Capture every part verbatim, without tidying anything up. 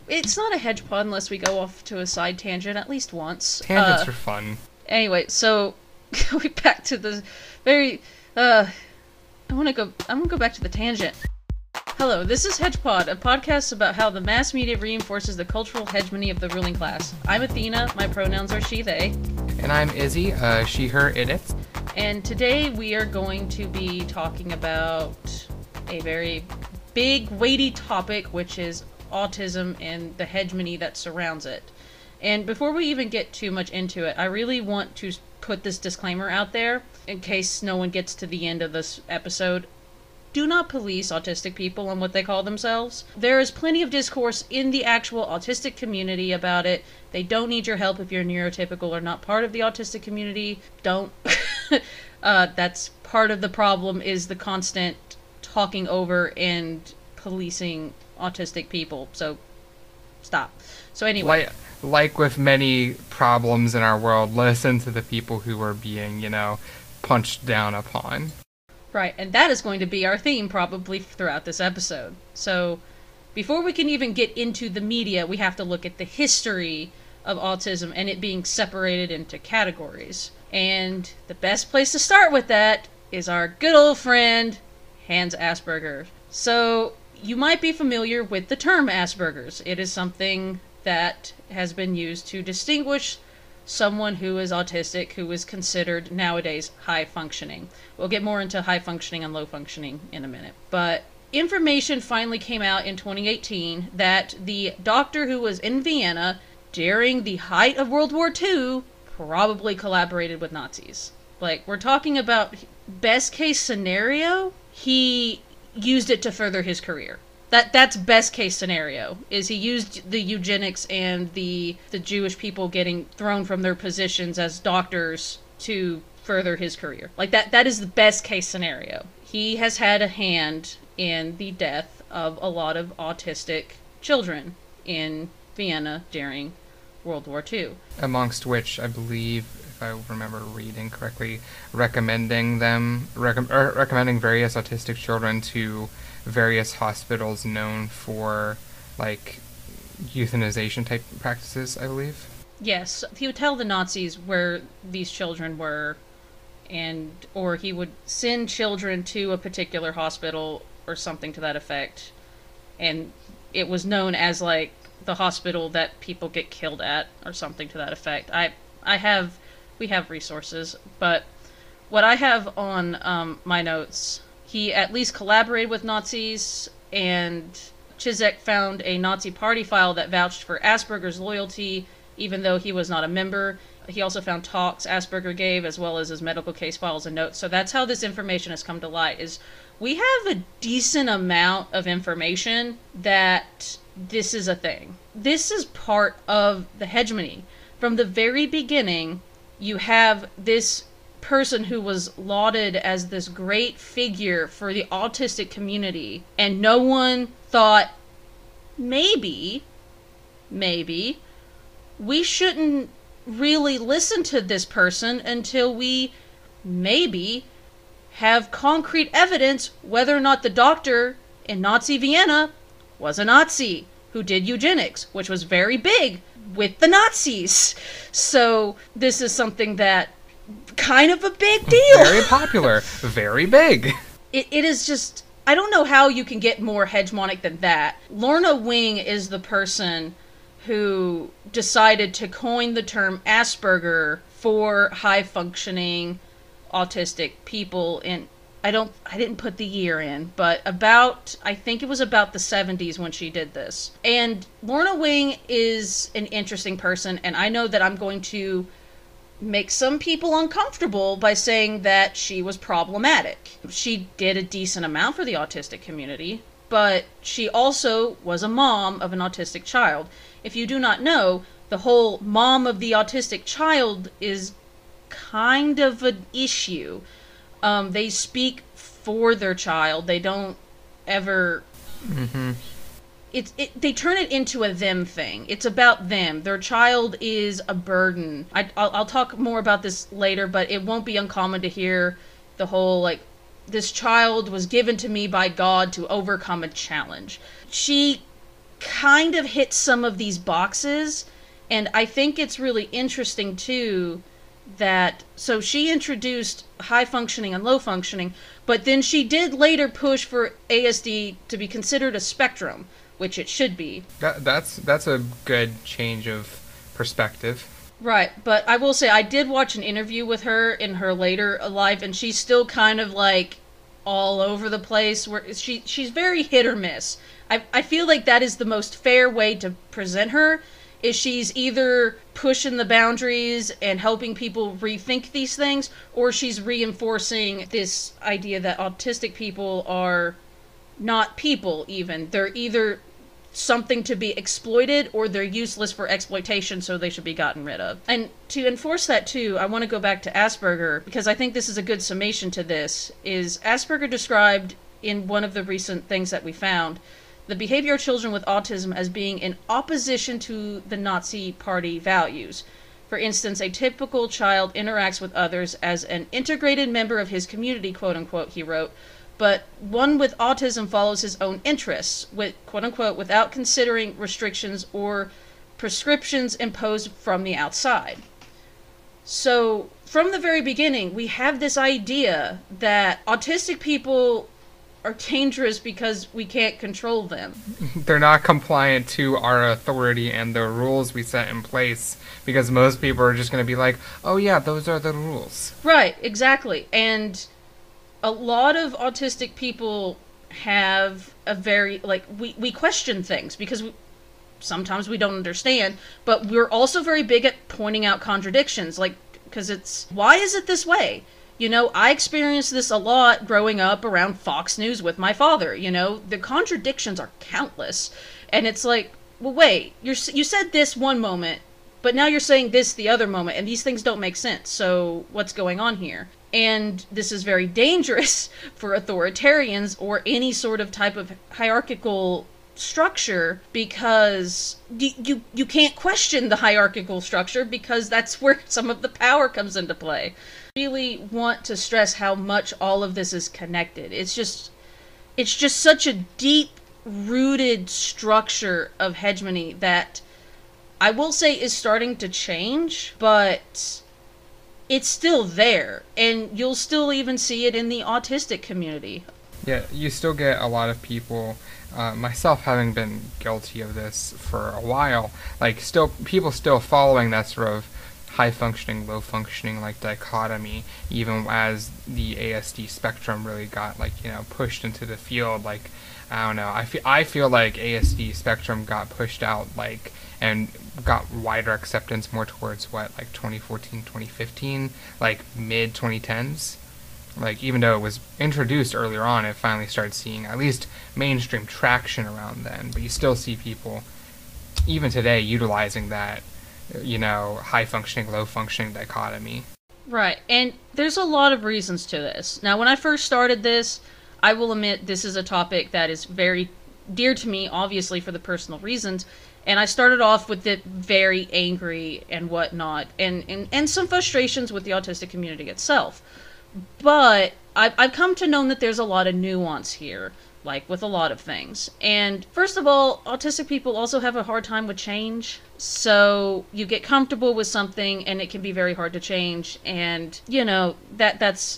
It's not a hedge pod unless we go off to a side tangent at least once. Tangents uh, are fun. Anyway, so going back to the very. Uh, I want to go. I'm gonna go back to the tangent. Hello, this is HedgePod, a podcast about how the mass media reinforces the cultural hegemony of the ruling class. I'm Athena. My pronouns are she, they. And I'm Izzy. Uh, she, her, it, it. And today we are going to be talking about a very big, weighty topic, which is autism and the hegemony that surrounds it. And before we even get too much into it, I really want to put this disclaimer out there, in case no one gets to the end of this episode. Do not police autistic people on what they call themselves. There is plenty of discourse in the actual autistic community about it. They don't need your help if you're neurotypical or not part of the autistic community. Don't. uh, that's part of the problem, is the constant talking over and policing autistic people. So, stop. So anyway. Like, like with many problems in our world, listen to the people who are being, you know, punched down upon. Right, and that is going to be our theme probably throughout this episode. So, before we can even get into the media, we have to look at the history of autism and it being separated into categories. And the best place to start with that is our good old friend, Hans Asperger. So, you might be familiar with the term Asperger's. It is something that has been used to distinguish someone who is autistic, who is considered nowadays high functioning. We'll get more into high functioning and low functioning in a minute. But information finally came out in twenty eighteen that the doctor who was in Vienna during the height of World War Two probably collaborated with Nazis. Like, we're talking about best case scenario, he used it to further his career. That that's best case scenario, is he used the eugenics and the the Jewish people getting thrown from their positions as doctors to further his career. Like, that that is the best case scenario. He has had a hand in the death of a lot of autistic children in Vienna during World War Two. Amongst which, I believe, if I remember reading correctly, recommending them, rec- er, recommending various autistic children to various hospitals known for, like, euthanization type practices, I believe. Yes, he would tell the Nazis where these children were, and or he would send children to a particular hospital or something to that effect, and it was known as, like, the hospital that people get killed at or something to that effect. I I have we have resources, but what I have on um, my notes, he at least collaborated with Nazis, and Cizek found a Nazi party file that vouched for Asperger's loyalty, even though he was not a member. He also found talks Asperger gave, as well as his medical case files and notes. So that's how this information has come to light, is we have a decent amount of information that this is a thing. This is part of the hegemony. From the very beginning, you have this person who was lauded as this great figure for the autistic community, and no one thought, maybe, maybe, we shouldn't really listen to this person until we, maybe, have concrete evidence whether or not the doctor in Nazi Vienna was a Nazi who did eugenics, which was very big with the Nazis. So this is something that kind of a big deal. Very popular. Very big. It, it is just, I don't know how you can get more hegemonic than that. Lorna Wing is the person who decided to coin the term Asperger for high-functioning autistic people in, I don't, I didn't put the year in, but about, I think it was about the seventies when she did this. And Lorna Wing is an interesting person, and I know that I'm going to make some people uncomfortable by saying that she was problematic. She did a decent amount for the autistic community, but she also was a mom of an autistic child. If you do not know, the whole mom of the autistic child is kind of an issue. Um, they speak for their child. They don't ever... Mm-hmm. It, it, they turn it into a them thing. It's about them. Their child is a burden. I, I'll, I'll talk more about this later, but it won't be uncommon to hear the whole, like, this child was given to me by God to overcome a challenge. She kind of hits some of these boxes. And I think it's really interesting too that, so she introduced high functioning and low functioning, but then she did later push for A S D to be considered a spectrum, which it should be. That, that's that's a good change of perspective. Right, but I will say I did watch an interview with her in her later life, and she's still kind of like all over the place. Where she she's very hit or miss. I I feel like that is the most fair way to present her. Is she's either pushing the boundaries and helping people rethink these things, or she's reinforcing this idea that autistic people are not people even. They're either something to be exploited or they're useless for exploitation, so they should be gotten rid of. And to enforce that too, I want to go back to Asperger, because I think this is a good summation to this, is Asperger described in one of the recent things that we found the behavior of children with autism as being in opposition to the Nazi Party values. For instance, a typical child interacts with others as an integrated member of his community, quote unquote, he wrote, but one with autism follows his own interests, with, quote unquote, without considering restrictions or prescriptions imposed from the outside. So, from the very beginning, we have this idea that autistic people are dangerous because we can't control them. They're not compliant to our authority and the rules we set in place, because most people are just going to be like, oh yeah, those are the rules. Right, exactly. And a lot of autistic people have a very, like, we, we question things because we, sometimes we don't understand, but we're also very big at pointing out contradictions, like, because it's, why is it this way? You know, I experienced this a lot growing up around Fox News with my father. You know, the contradictions are countless. And it's like, well, wait, you're, you said this one moment, but now you're saying this the other moment, and these things don't make sense. So what's going on here? And this is very dangerous for authoritarians or any sort of type of hierarchical structure, because you, you, you can't question the hierarchical structure, because that's where some of the power comes into play. Really want to stress how much all of this is connected. It's just it's just such a deep rooted structure of hegemony that I will say is starting to change, but it's still there, and you'll still even see it in the autistic community. Yeah, you still get a lot of people, uh, myself having been guilty of this for a while, like still people still following that sort of high functioning, low functioning like dichotomy, even as the A S D spectrum really got like, you know, pushed into the field. Like, I don't know, I feel I feel like A S D spectrum got pushed out like and got wider acceptance more towards what, like twenty fourteen, twenty fifteen, like mid twenty tens. Like, even though it was introduced earlier on, it finally started seeing at least mainstream traction around then. But you still see people even today utilizing that, you know, high functioning, low functioning dichotomy. Right, and there's a lot of reasons to this. Now, when I first started this, I will admit this is a topic that is very dear to me, obviously for the personal reasons, and I started off with it very angry and whatnot, and, and, and some frustrations with the autistic community itself. But I've, I've come to know that there's a lot of nuance here, like with a lot of things. And first of all, autistic people also have a hard time with change. So you get comfortable with something and it can be very hard to change. And, you know, that that's...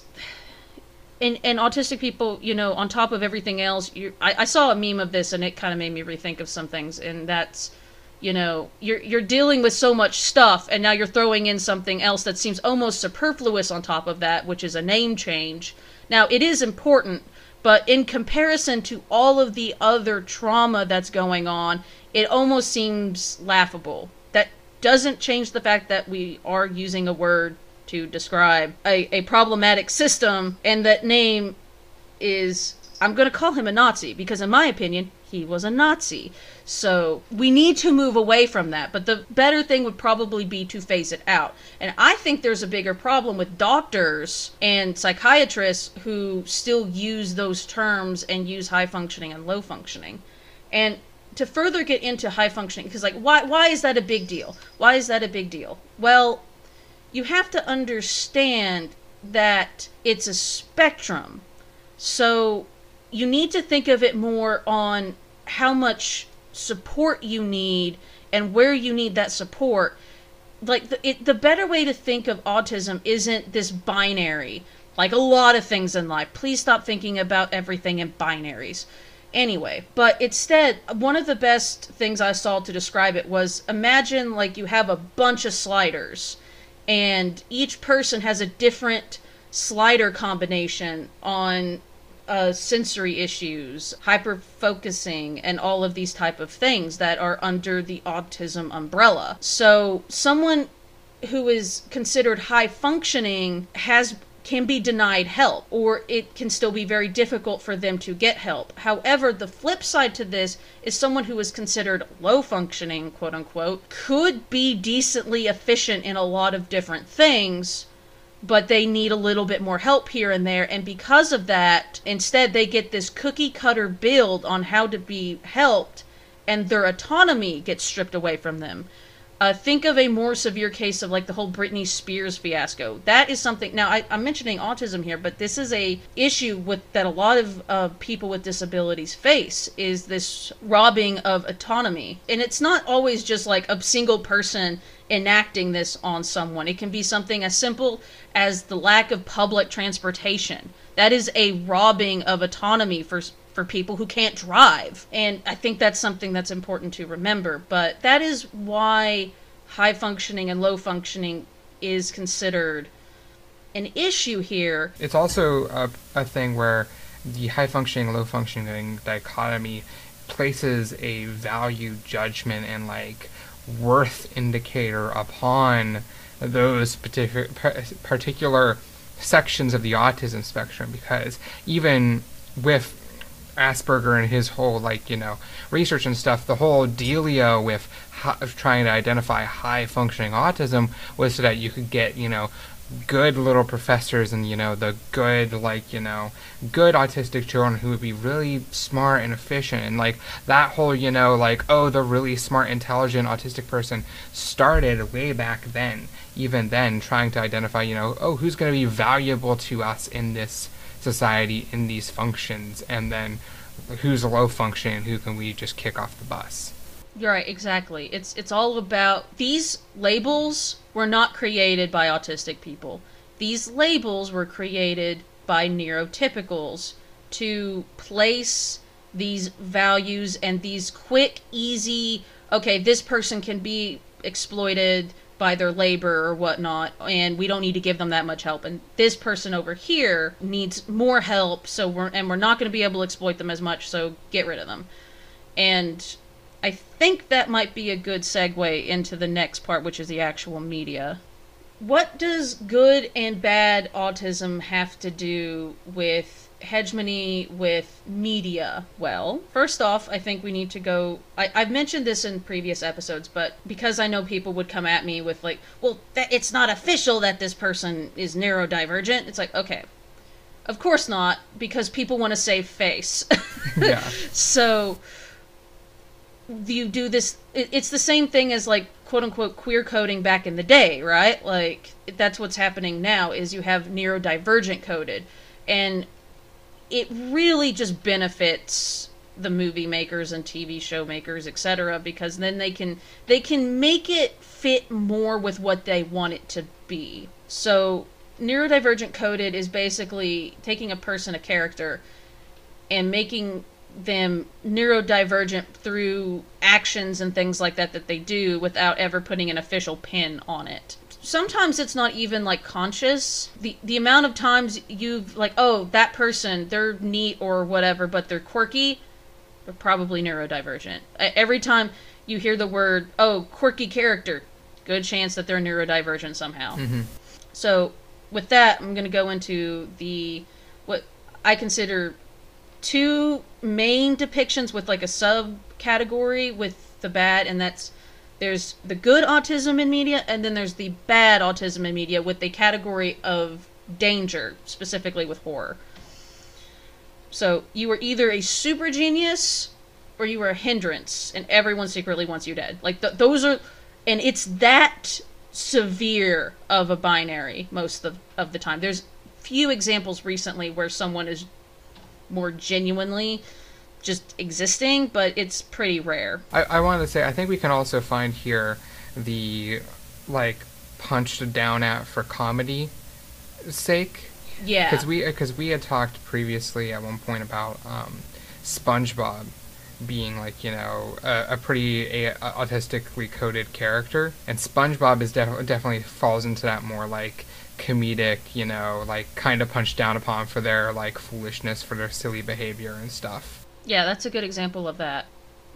And, and autistic people, you know, on top of everything else, you, I, I saw a meme of this and it kind of made me rethink of some things. And that's, you know, you're you're dealing with so much stuff, and now you're throwing in something else that seems almost superfluous on top of that, which is a name change. Now, it is important, but in comparison to all of the other trauma that's going on, it almost seems laughable. That doesn't change the fact that we are using a word to describe a, a problematic system, and that name is, I'm going to call him a Nazi, because in my opinion, he was a Nazi. So we need to move away from that, but the better thing would probably be to phase it out. And I think there's a bigger problem with doctors and psychiatrists who still use those terms and use high functioning and low functioning. And to further get into high functioning, because like, why, why is that a big deal? Why is that a big deal? Well, you have to understand that it's a spectrum. So you need to think of it more on how much support you need and where you need that support. Like, the, it, the better way to think of autism isn't this binary, like a lot of things in life. Please stop thinking about everything in binaries. Anyway, but instead, one of the best things I saw to describe it was, imagine like you have a bunch of sliders, and each person has a different slider combination on uh, sensory issues, hyper-focusing, and all of these type of things that are under the autism umbrella. So someone who is considered high-functioning has can be denied help, or it can still be very difficult for them to get help. However, the flip side to this is someone who is considered low-functioning, quote-unquote, could be decently efficient in a lot of different things, but they need a little bit more help here and there, and because of that, instead they get this cookie-cutter build on how to be helped, and their autonomy gets stripped away from them. Uh, think of a more severe case of like the whole Britney Spears fiasco. That is something, now I, I'm mentioning autism here, but this is a issue with that a lot of uh, people with disabilities face, is this robbing of autonomy. And it's not always just like a single person enacting this on someone. It can be something as simple as the lack of public transportation. That is a robbing of autonomy for for people who can't drive. And I think that's something that's important to remember. But that is why high functioning and low functioning is considered an issue here. It's also a, a thing where the high functioning, low functioning dichotomy places a value judgment and like worth indicator upon those particular particular sections of the autism spectrum, because even with Asperger and his whole, like, you know, research and stuff, the whole dealio with hi- trying to identify high functioning autism was so that you could get, you know, good little professors and, you know, the good, like, you know, good autistic children who would be really smart and efficient. And, like, that whole, you know, like, oh, the really smart, intelligent autistic person started way back then, even then, trying to identify, you know, oh, who's going to be valuable to us in this society, in these functions, and then who's low function, who can we just kick off the bus. You're right, exactly. It's it's all about, these labels were not created by autistic people. These labels were created by neurotypicals to place these values and these quick, easy, okay, this person can be exploited by their labor or whatnot, and we don't need to give them that much help. And this person over here needs more help, so we're and we're not going to be able to exploit them as much, so get rid of them. And I think that might be a good segue into the next part, which is the actual media. What does good and bad autism have to do with hegemony, with media? Well, first off, I think we need to go... I, I've mentioned this in previous episodes, but because I know people would come at me with like, well, that, it's not official that this person is neurodivergent. It's like, okay, of course not, because people want to save face. Yeah. So you do this... It, it's the same thing as like, quote-unquote, queer coding back in the day, right? Like, that's what's happening now, is you have neurodivergent coded. And it really just benefits the movie makers and T V show makers, et cetera, because then they can they can make it fit more with what they want it to be. So neurodivergent coded is basically taking a person, a character, and making them neurodivergent through actions and things like that that they do without ever putting an official pin on it. Sometimes it's not even like conscious. The the amount of times you've like, oh, that person, they're neat or whatever, but they're quirky, they're probably neurodivergent. Every time you hear the word, oh, quirky character, good chance that they're neurodivergent somehow. Mm-hmm. So with that, I'm going to go into the, what I consider two main depictions with like a subcategory with the bad, and that's, there's the good autism in media, and then there's the bad autism in media with the category of danger, specifically with horror. So you were either a super genius or you were a hindrance, and everyone secretly wants you dead. Like, th- those are, and it's that severe of a binary most of, of the time. There's few examples recently where someone is more genuinely just existing, but it's pretty rare. I, I wanted to say, I think we can also find here the, like, punched down at for comedy sake. Yeah. Because we, cause we had talked previously at one point about um, SpongeBob being, like, you know, a, a pretty a, a autistically coded character. And SpongeBob is def- definitely falls into that more, like, comedic, you know, like, kind of punched down upon for their, like, foolishness, for their silly behavior and stuff. Yeah, that's a good example of that.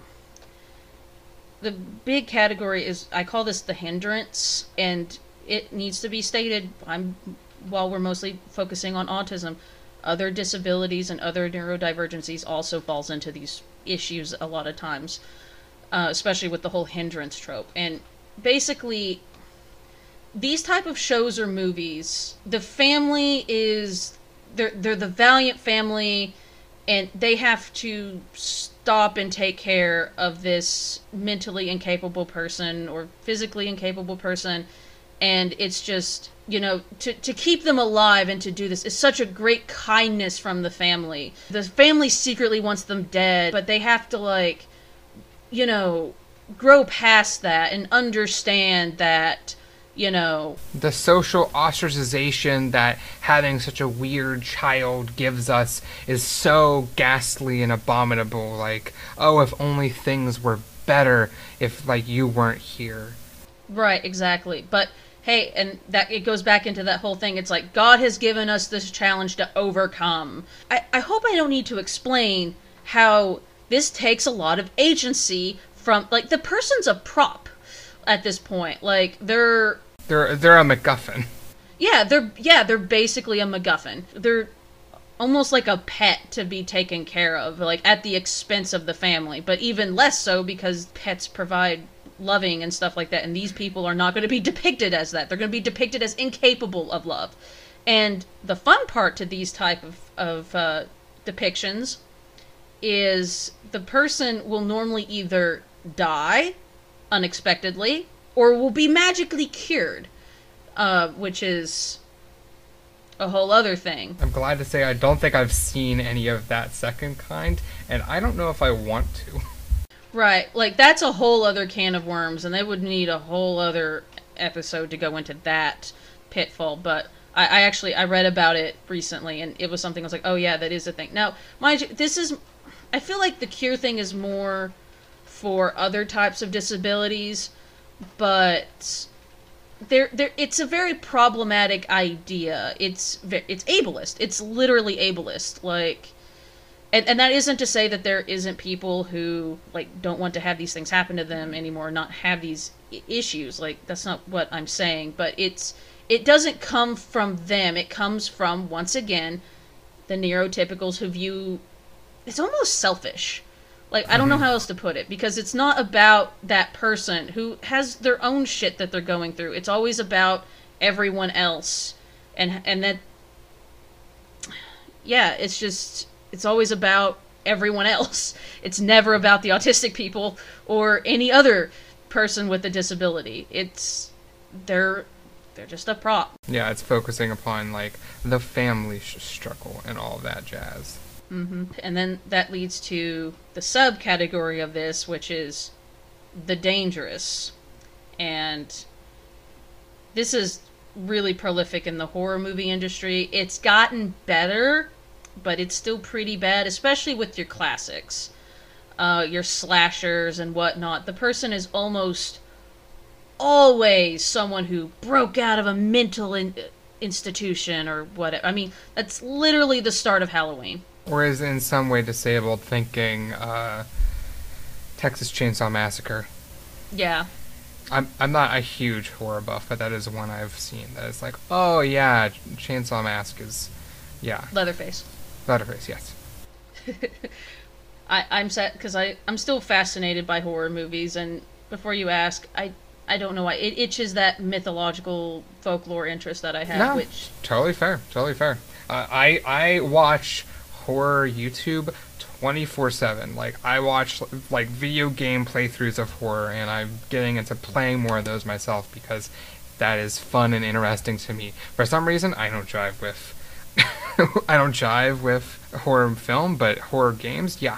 The big category is, I call this the hindrance, and it needs to be stated, I'm, while we're mostly focusing on autism, other disabilities and other neurodivergencies also falls into these issues a lot of times, uh, especially with the whole hindrance trope. And basically, these type of shows or movies, the family is, they're, they're the valiant family, and they have to stop and take care of this mentally incapable person or physically incapable person. And it's just, you know, to, to keep them alive and to do this is such a great kindness from the family. The family secretly wants them dead, but they have to, like, you know, grow past that and understand that, you know, the social ostracization that having such a weird child gives us is so ghastly and abominable. Like, oh, if only things were better if, like, you weren't here. Right, exactly. But hey, and that it goes back into that whole thing. It's like, God has given us this challenge to overcome. I, I hope I don't need to explain how this takes a lot of agency from, like, the person's a prop at this point. Like, they're They're they're a MacGuffin. Yeah, they're yeah, they're basically a MacGuffin. They're almost like a pet to be taken care of, like, at the expense of the family. But even less so because pets provide loving and stuff like that, and these people are not going to be depicted as that. They're going to be depicted as incapable of love. And the fun part to these type of, of uh, depictions is the person will normally either die unexpectedly or will be magically cured, uh, which is a whole other thing. I'm glad to say I don't think I've seen any of that second kind, and I don't know if I want to. Right, like, that's a whole other can of worms, and they would need a whole other episode to go into that pitfall, but I, I actually, I read about it recently, and it was something I was like, oh yeah, that is a thing. Now, mind you, this is, I feel like the cure thing is more for other types of disabilities, but there, there, it's a very problematic idea. It's, it's ableist. It's literally ableist, like... And, and that isn't to say that there isn't people who, like, don't want to have these things happen to them anymore, not have these I- issues. Like, that's not what I'm saying. But it's it doesn't come from them. It comes from, once again, the neurotypicals who view... It's almost selfish. Like, I don't know how else to put it. Because it's not about that person who has their own shit that they're going through. It's always about everyone else. And, and that... Yeah, it's just... It's always about everyone else. It's never about the autistic people or any other person with a disability. It's they're they're just a prop. Yeah, it's focusing upon, like, the family sh- struggle and all that jazz. Mm-hmm. And then that leads to the subcategory of this, which is the dangerous. And this is really prolific in the horror movie industry. It's gotten better, but it's still pretty bad, especially with your classics, uh, your slashers and whatnot. The person is almost always someone who broke out of a mental in- institution or whatever. I mean, that's literally the start of Halloween. Or is in some way disabled, thinking uh, Texas Chainsaw Massacre. Yeah. I'm I'm not a huge horror buff, but that is one I've seen. That is like, oh yeah, Chainsaw Mask is, yeah. Leatherface. Leatherface, yes. I, I'm sad because I I'm still fascinated by horror movies, and before you ask, I I don't know why it itches that mythological folklore interest that I have. No, which totally fair, totally fair. Uh, I I watch horror YouTube twenty-four seven. Like, I watch, like, video game playthroughs of horror, and I'm getting into playing more of those myself because that is fun and interesting to me. For some reason, I don't jive with I don't jive with horror film, but horror games, yeah.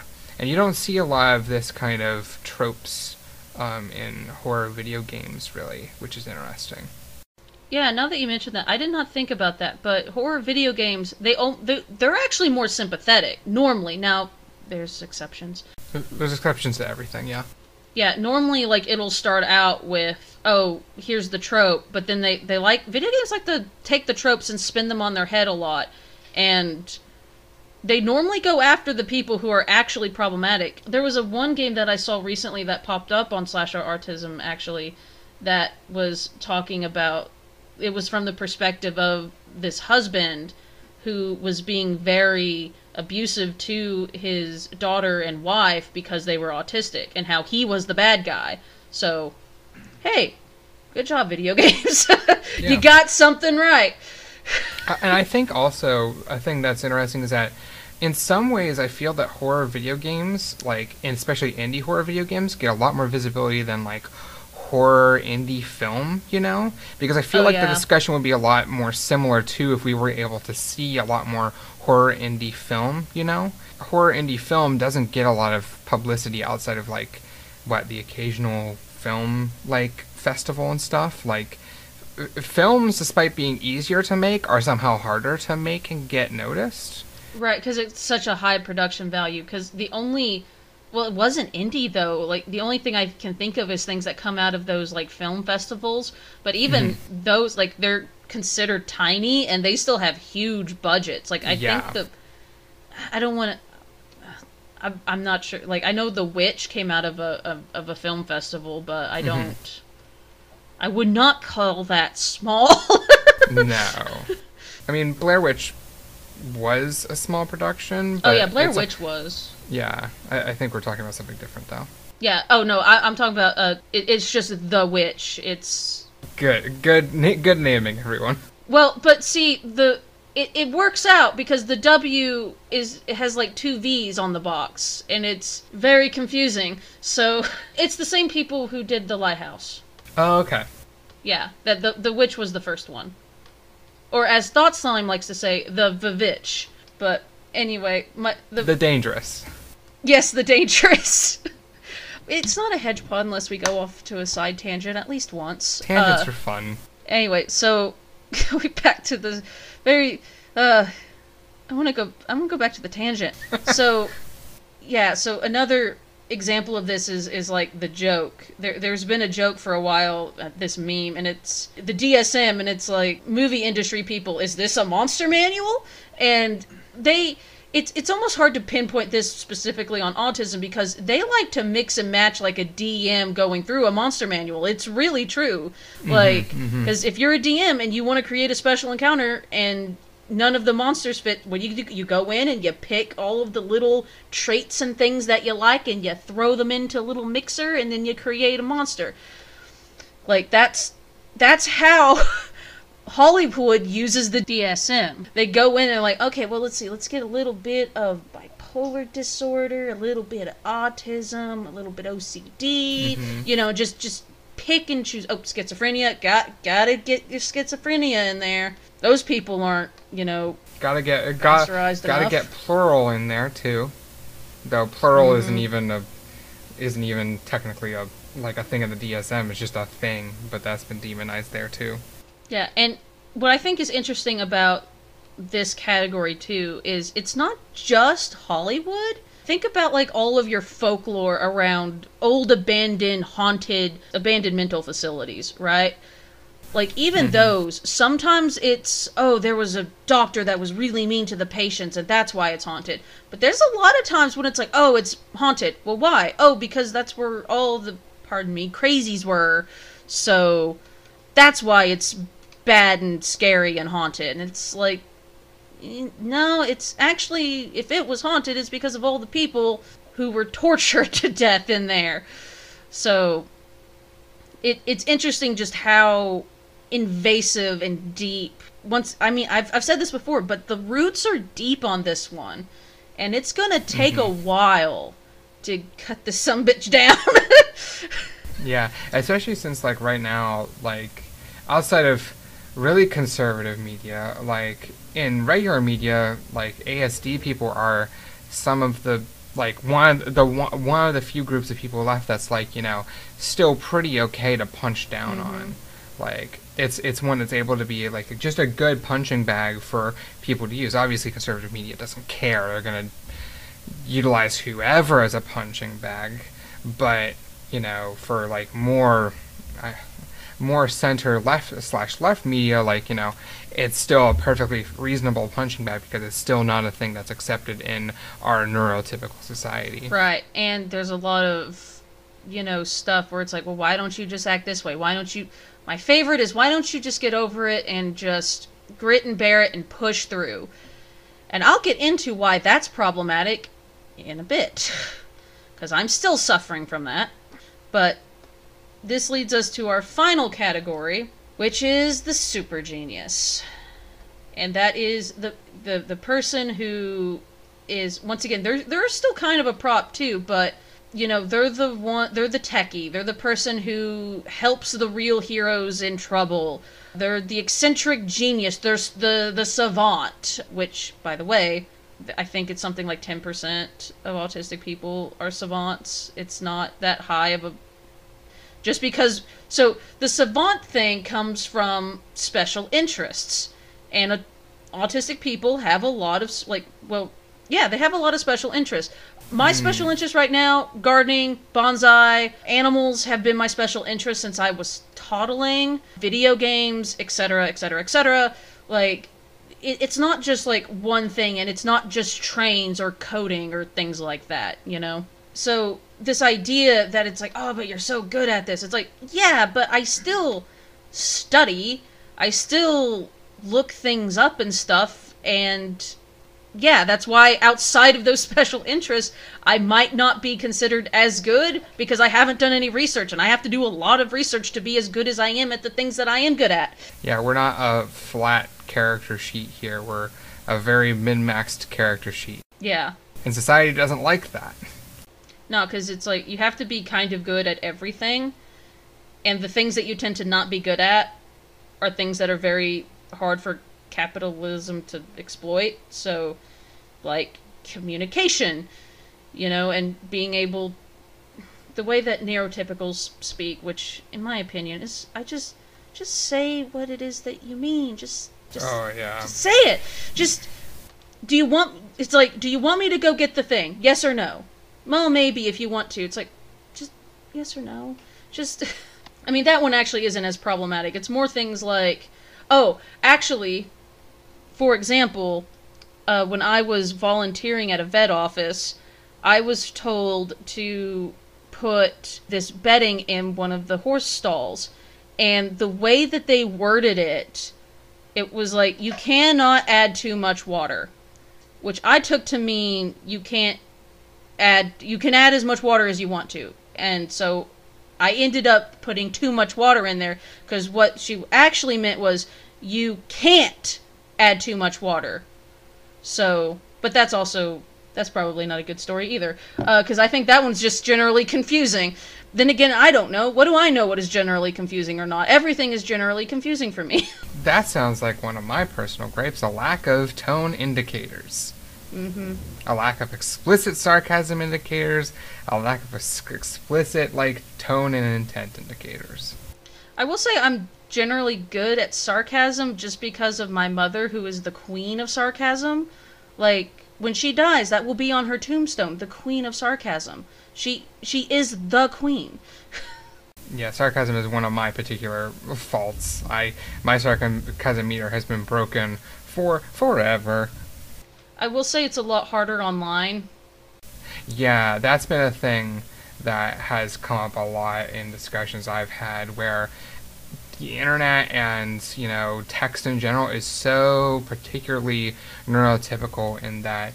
And you don't see a lot of this kind of tropes um, in horror video games, really, which is interesting. Yeah, now that you mentioned that, I did not think about that, but horror video games, they, they they're actually more sympathetic, normally. Now, there's exceptions. There's exceptions to everything, yeah. Yeah, normally, like, it'll start out with, oh, here's the trope, but then they, they like, video games like to take the tropes and spin them on their head a lot, and they normally go after the people who are actually problematic. There was a one game that I saw recently that popped up on Slasher Artism, actually, that was talking about, it was from the perspective of this husband who was being very abusive to his daughter and wife because they were autistic, and how he was the bad guy. So, hey, good job, video games. Yeah. You got something right. And I think also, a thing that's interesting is that in some ways I feel that horror video games, like, and especially indie horror video games, get a lot more visibility than, like, horror indie film, you know? Because I feel oh, like yeah. the discussion would be a lot more similar too if we were able to see a lot more horror indie film, you know? Horror indie film doesn't get a lot of publicity outside of, like, what, the occasional film, like, festival and stuff. Like, films, despite being easier to make, are somehow harder to make and get noticed. Right, because it's such a high production value, because the only... Well, it wasn't indie, though. Like, the only thing I can think of is things that come out of those, like, film festivals. But even mm-hmm. those, like, they're considered tiny, and they still have huge budgets. Like, I yeah. think the... I don't want to... I'm, I'm not sure. Like, I know The Witch came out of a of, of a film festival, but I don't... Mm-hmm. I would not call that small. No. I mean, Blair Witch was a small production. But oh, yeah, Blair Witch a, was... Yeah, I, I think we're talking about something different, though. Yeah. Oh no, I, I'm talking about. Uh, it, it's just The Witch. It's good, good, na- good naming, everyone. Well, but see, the it, it works out because the W is it has like two V's on the box, and it's very confusing. So it's the same people who did The Lighthouse. Oh, okay. Yeah, that the the Witch was the first one, or as Thought Slime likes to say, the Vivitch. But anyway, my the the dangerous. Yes, the dangerous. It's not a hedge pod unless we go off to a side tangent at least once. Tangents uh, are fun. Anyway, so going back to the very. Uh, I want to go. I'm gonna go back to the tangent. So, yeah. So another example of this is is like the joke. There, there's been a joke for a while. Uh, this meme, and it's the D S M, and it's like movie industry people. Is this a monster manual? And they. It's it's almost hard to pinpoint this specifically on autism because they like to mix and match like a D M going through a monster manual. It's really true. Mm-hmm, like, because mm-hmm. if you're a D M and you want to create a special encounter and none of the monsters fit, what do you do? You go in and you pick all of the little traits and things that you like and you throw them into a little mixer and then you create a monster. Like, that's that's how... Hollywood uses the D S M. They go in and like, okay, well, let's see, let's get a little bit of bipolar disorder, a little bit of autism, a little bit O C D, mm-hmm. you know, just just pick and choose. Oh, schizophrenia, got gotta get your schizophrenia in there. Those people aren't, you know, gotta get got, gotta enough. get plural in there too. Though plural mm-hmm. isn't even a isn't even technically a like a thing in the D S M. It's just a thing, but that's been demonized there too. Yeah, and what I think is interesting about this category, too, is it's not just Hollywood. Think about, like, all of your folklore around old, abandoned, haunted, abandoned mental facilities, right? Like, even mm-hmm. those, sometimes it's, oh, there was a doctor that was really mean to the patients, and that's why it's haunted. But there's a lot of times when it's like, oh, it's haunted. Well, why? Oh, because that's where all the, pardon me, crazies were. So that's why it's bad and scary and haunted. And it's like, no, it's actually, if it was haunted, it's because of all the people who were tortured to death in there. So it it's interesting just how invasive and deep. Once I mean, I've I've said this before, but the roots are deep on this one, and it's gonna take mm-hmm. a while to cut this sumbitch down. Yeah, especially since like right now, like outside of really conservative media, like in regular media, like A S D people are some of the like one of the one, one of the few groups of people left that's like, you know, still pretty okay to punch down mm-hmm. on. Like it's it's one that's able to be like just a good punching bag for people to use. Obviously, conservative media doesn't care; they're gonna utilize whoever as a punching bag. But you know, for like more uh, more center left slash left media, like you know, it's still a perfectly reasonable punching bag because it's still not a thing that's accepted in our neurotypical society. Right, and there's a lot of you know stuff where it's like, well, why don't you just act this way? Why don't you? My favorite is, why don't you just get over it and just grit and bear it and push through? And I'll get into why that's problematic in a bit, because I'm still suffering from that. But this leads us to our final category, which is the super genius. And that is the, the, the person who is, once again, they're, they're still kind of a prop too, but you know, they're the one, they're the techie. They're the person who helps the real heroes in trouble. They're the eccentric genius. There's the, the savant, which, by the way, I think it's something like ten percent of autistic people are savants. It's not that high of a... Just because... So, the savant thing comes from special interests. And uh, autistic people have a lot of, like, well, yeah, they have a lot of special interests. My mm. special interest right now, gardening, bonsai, animals have been my special interest since I was toddling, video games, et cetera, et cetera, et cetera. Like, it, it's not just, like, one thing, and it's not just trains or coding or things like that, you know? So, this idea that it's like, oh, but you're so good at this. It's like, yeah, but I still study. I still look things up and stuff, and... yeah, that's why outside of those special interests, I might not be considered as good because I haven't done any research, and I have to do a lot of research to be as good as I am at the things that I am good at. Yeah, we're not a flat character sheet here. We're a very min-maxed character sheet. Yeah. And society doesn't like that. No, because it's like, you have to be kind of good at everything, and the things that you tend to not be good at are things that are very hard for capitalism to exploit. So like communication, you know, and being able, the way that neurotypicals speak, which in my opinion is, I just just say what it is that you mean. Just just, oh yeah just say it. Just, do you want, it's like, do you want me to go get the thing? Yes or no? Well, maybe if you want to. It's like, just yes or no. Just I mean, that one actually isn't as problematic. It's more things like, oh, actually, for example, uh, when I was volunteering at a vet office, I was told to put this bedding in one of the horse stalls. And the way that they worded it, it was like, you cannot add too much water. Which I took to mean you can't add, you can add as much water as you want to. And so I ended up putting too much water in there, because what she actually meant was, you can't add too much water. So, but that's also, that's probably not a good story either, because uh, I think that one's just generally confusing. Then again, I don't know. What do I know what is generally confusing or not? Everything is generally confusing for me. That sounds like one of my personal gripes, a lack of tone indicators. Mm-hmm. A lack of explicit sarcasm indicators, a lack of explicit, like, tone and intent indicators. I will say I'm generally good at sarcasm just because of my mother, who is the queen of sarcasm. Like, when she dies, that will be on her tombstone, the queen of sarcasm. She she is the queen. Yeah, sarcasm is one of my particular faults. I my sarcasm meter has been broken for forever. I will say it's a lot harder online. Yeah, that's been a thing that has come up a lot in discussions I've had, where the internet and, you know, text in general is so particularly neurotypical in that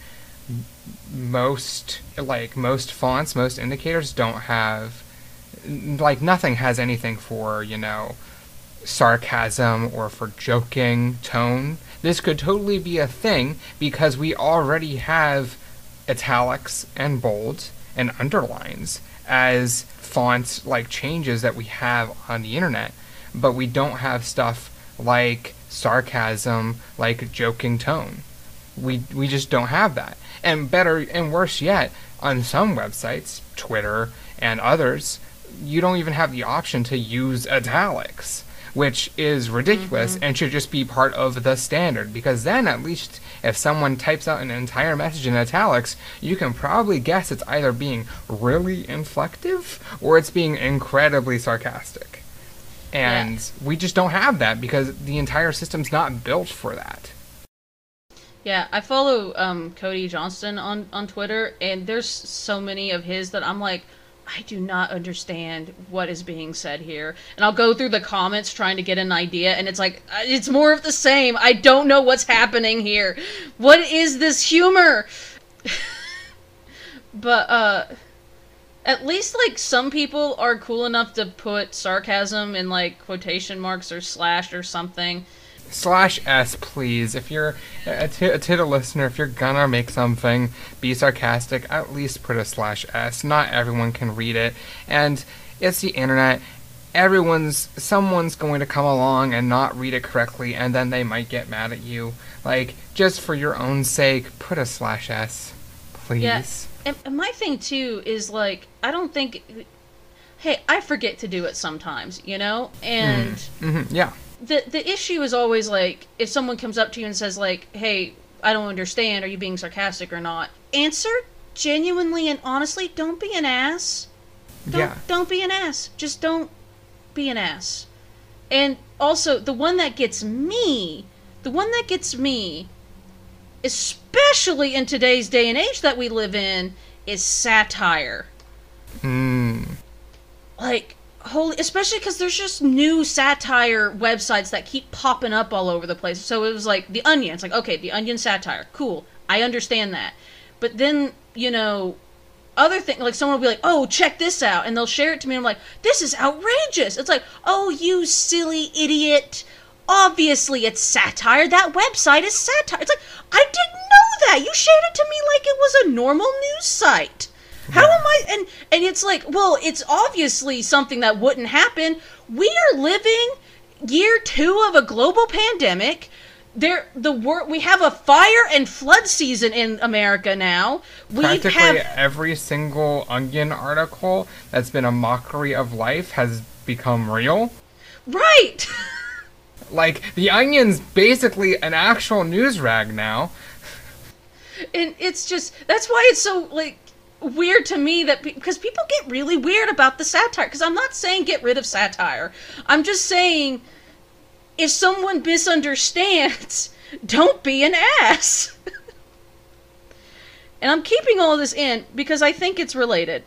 most, like, most fonts, most indicators don't have, like, nothing has anything for, you know, sarcasm or for joking tone. This could totally be a thing because we already have italics and bold and underlines as font, like, changes that we have on the internet, but we don't have stuff like sarcasm, like joking tone. We we just don't have that. And better and worse yet, on some websites, Twitter and others, you don't even have the option to use italics, which is ridiculous mm-hmm. and should just be part of the standard, because then at least if someone types out an entire message in italics, you can probably guess it's either being really inflective or it's being incredibly sarcastic. And yeah. we just don't have that because the entire system's not built for that. Yeah, I follow um, Cody Johnston on, on Twitter, and there's so many of his that I'm like, I do not understand what is being said here. And I'll go through the comments trying to get an idea, and it's like, it's more of the same. I don't know what's happening here. What is this humor? But, uh, at least, like, some people are cool enough to put sarcasm in, like, quotation marks or slash or something. Slash S, please. If you're a, t- a to the listener, if you're gonna make something be sarcastic, at least put a slash S. Not everyone can read it, and it's the internet. Everyone's, someone's going to come along and not read it correctly, and then they might get mad at you. Like, just for your own sake, put a slash S, please. Yeah. And my thing too is, like, I don't think. Hey, I forget to do it sometimes, you know, and mm. mm-hmm. yeah. The the issue is always, like, if someone comes up to you and says, like, hey, I don't understand, are you being sarcastic or not? Answer genuinely and honestly, don't be an ass. Don't, yeah. Don't be an ass. Just don't be an ass. And also, the one that gets me, the one that gets me, especially in today's day and age that we live in, is satire. Hmm. Like, holy, especially because there's just new satire websites that keep popping up all over the place. So it was like The Onion. It's like, okay, The Onion satire. Cool. I understand that. But then, you know, other things, like someone will be like, oh, check this out. And they'll share it to me. And I'm like, this is outrageous. It's like, oh, you silly idiot. Obviously it's satire. That website is satire. It's like, I didn't know that. You shared it to me like it was a normal news site. How am I? And and it's like, well, it's obviously something that wouldn't happen. We are living year two of a global pandemic. There, the wor- we have a fire and flood season in America now. We Practically have every single Onion article that's been a mockery of life has become real. Right. Like, The Onion's basically an actual news rag now. And it's just, that's why it's so, like, weird to me that, because people get really weird about the satire, because I'm not saying get rid of satire. I'm just saying, if someone misunderstands, don't be an ass. And I'm keeping all this in because I think it's related.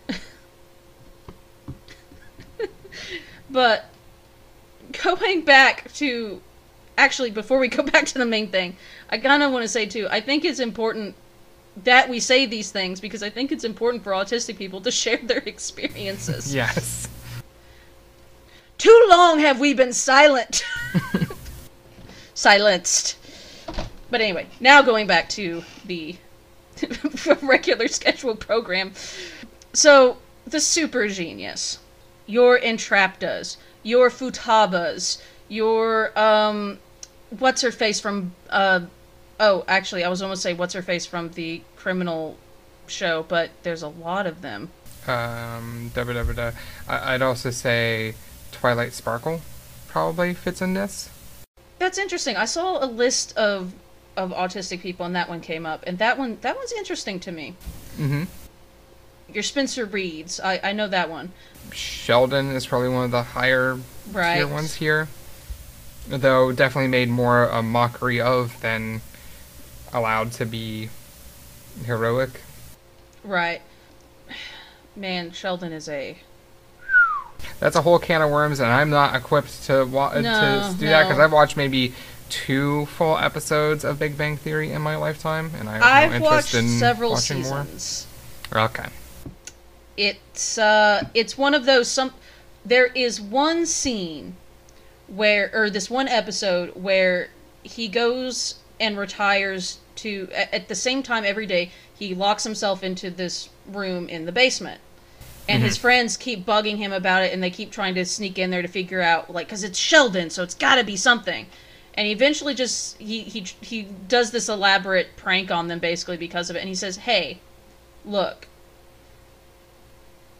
But going back to, actually, before we go back to the main thing, I kind of want to say, too, I think it's important that we say these things because I think it's important for autistic people to share their experiences. Yes. Too long have we been silent. Silenced. But anyway, now going back to the regular scheduled program. So, the super genius, your Entraptas, your Futabas, your, um, what's her face from, uh, oh, actually, I was almost say what's her face from the criminal show, but there's a lot of them. Um, da, da, da, da. I- I'd also say Twilight Sparkle probably fits in this. That's interesting. I saw a list of of autistic people, and that one came up, and that one that one's interesting to me. Mm-hmm. Your Spencer Reeds, I I know that one. Sheldon is probably one of the higher right. tier ones here, though definitely made more a mockery of than allowed to be heroic. Right. Man, Sheldon is a... That's a whole can of worms, and I'm not equipped to wa- no, to do no. that, because I've watched maybe two full episodes of Big Bang Theory in my lifetime, and I have I've no interest watched in several watching seasons. more. Okay. It's, uh, it's one of those... some. There is one scene where... Or this one episode where he goes and retires to... At the same time every day, he locks himself into this room in the basement. And mm-hmm. his friends keep bugging him about it, and they keep trying to sneak in there to figure out, like, because it's Sheldon, so it's got to be something. And he eventually just, he, he he does this elaborate prank on them, basically, because of it. And he says, hey, look,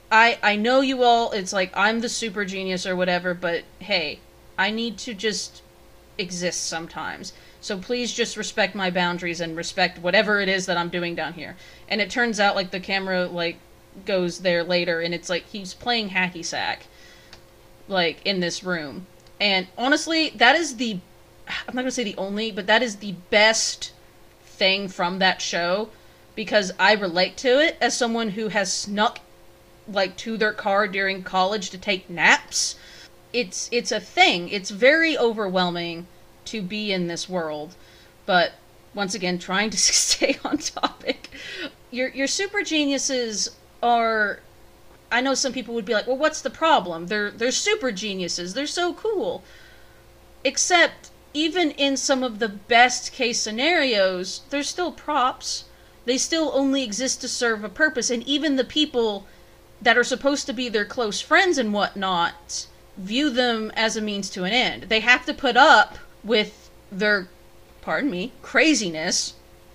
I I know you all, it's like I'm the super genius or whatever, but hey, I need to just exist sometimes. So please just respect my boundaries and respect whatever it is that I'm doing down here. And it turns out like the camera like goes there later and it's like he's playing hacky sack like in this room. And honestly, that is the I'm not going to say the only, but that is the best thing from that show because I relate to it as someone who has snuck like to their car during college to take naps. It's it's a thing. It's very overwhelming to be in this world. But once again, trying to stay on topic. Your your super geniuses are, I know some people would be like, "Well, what's the problem? They're they're super geniuses. They're so cool." Except even in some of the best case scenarios, they're still props. They still only exist to serve a purpose, and even the people that are supposed to be their close friends and whatnot view them as a means to an end. They have to put up with their, pardon me, craziness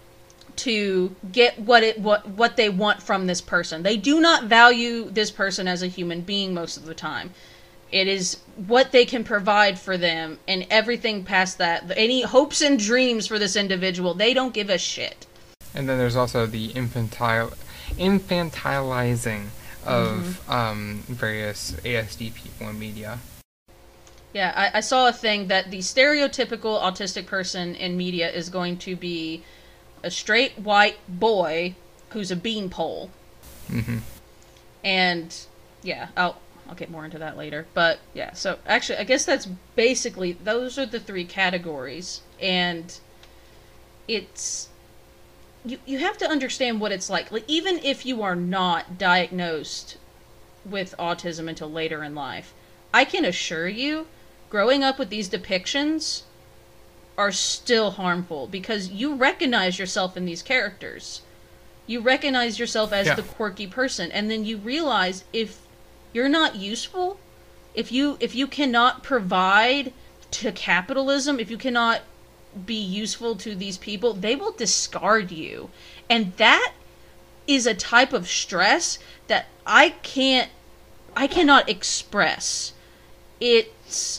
to get what it what what they want from this person. They do not value this person as a human being most of the time. It is what they can provide for them, and everything past that, any hopes and dreams for this individual, they don't give a shit. And then there's also the infantile, infantilizing of mm-hmm. um, various A S D people in media. Yeah, I, I saw a thing that the stereotypical autistic person in media is going to be a straight white boy who's a beanpole. Mm-hmm. And yeah, I'll I'll get more into that later. But yeah, so actually, I guess that's basically, those are the three categories. And it's, you, you have to understand what it's like. Like, even if you are not diagnosed with autism until later in life, I can assure you, growing up with these depictions are still harmful because you recognize yourself in these characters. You recognize yourself as yeah. the quirky person, and then you realize if you're not useful, if you if you cannot provide to capitalism, if you cannot be useful to these people, they will discard you. And that is a type of stress that I can't I cannot express. It's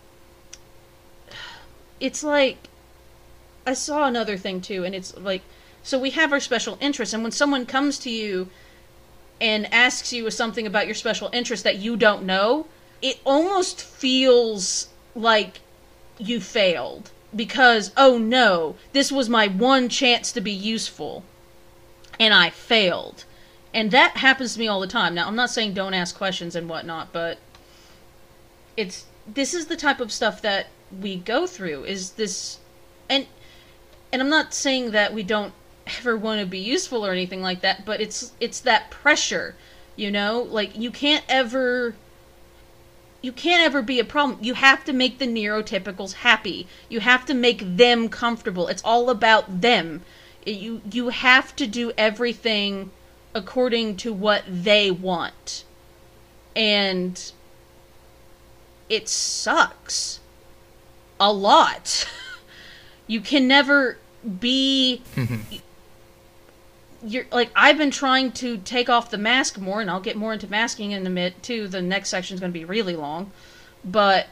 it's like, I saw another thing too, and it's like, so we have our special interests, and when someone comes to you and asks you something about your special interest that you don't know, it almost feels like you failed. Because, oh no, this was my one chance to be useful, and I failed. And that happens to me all the time. Now, I'm not saying don't ask questions and whatnot, but it's, this is the type of stuff that we go through, is this, and, and I'm not saying that we don't ever want to be useful or anything like that, but it's it's that pressure, you know? Like, you can't ever you can't ever be a problem. You have to make the neurotypicals happy. You have to make them comfortable. It's all about them. You you have to do everything according to what they want. And it sucks a lot. You can never be you're like, I've been trying to take off the mask more, and I'll get more into masking in a minute too. The next section is going to be really long, but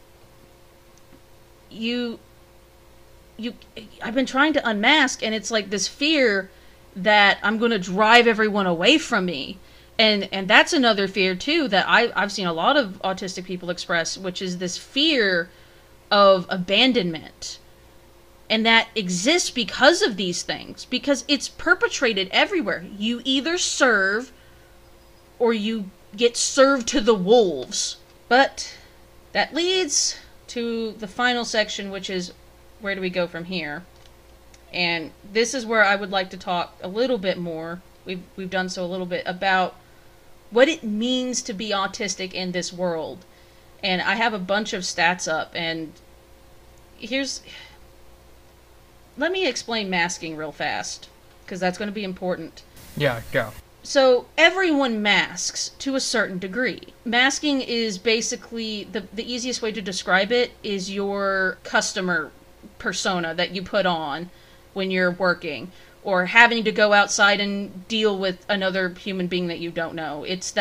you you I've been trying to unmask, and it's like this fear that I'm going to drive everyone away from me. And and that's another fear too that I I've seen a lot of autistic people express, which is this fear of abandonment. And that exists because of these things, because it's perpetrated everywhere. You either serve or you get served to the wolves. But that leads to the final section, which is where do we go from here? And this is where I would like to talk a little bit more. We've we've done so a little bit about what it means to be autistic in this world. And I have a bunch of stats up, and here's, let me explain masking real fast, because that's going to be important. Yeah, go. So, everyone masks to a certain degree. Masking is basically, the, the easiest way to describe it is your customer persona that you put on when you're working, or having to go outside and deal with another human being that you don't know. It's that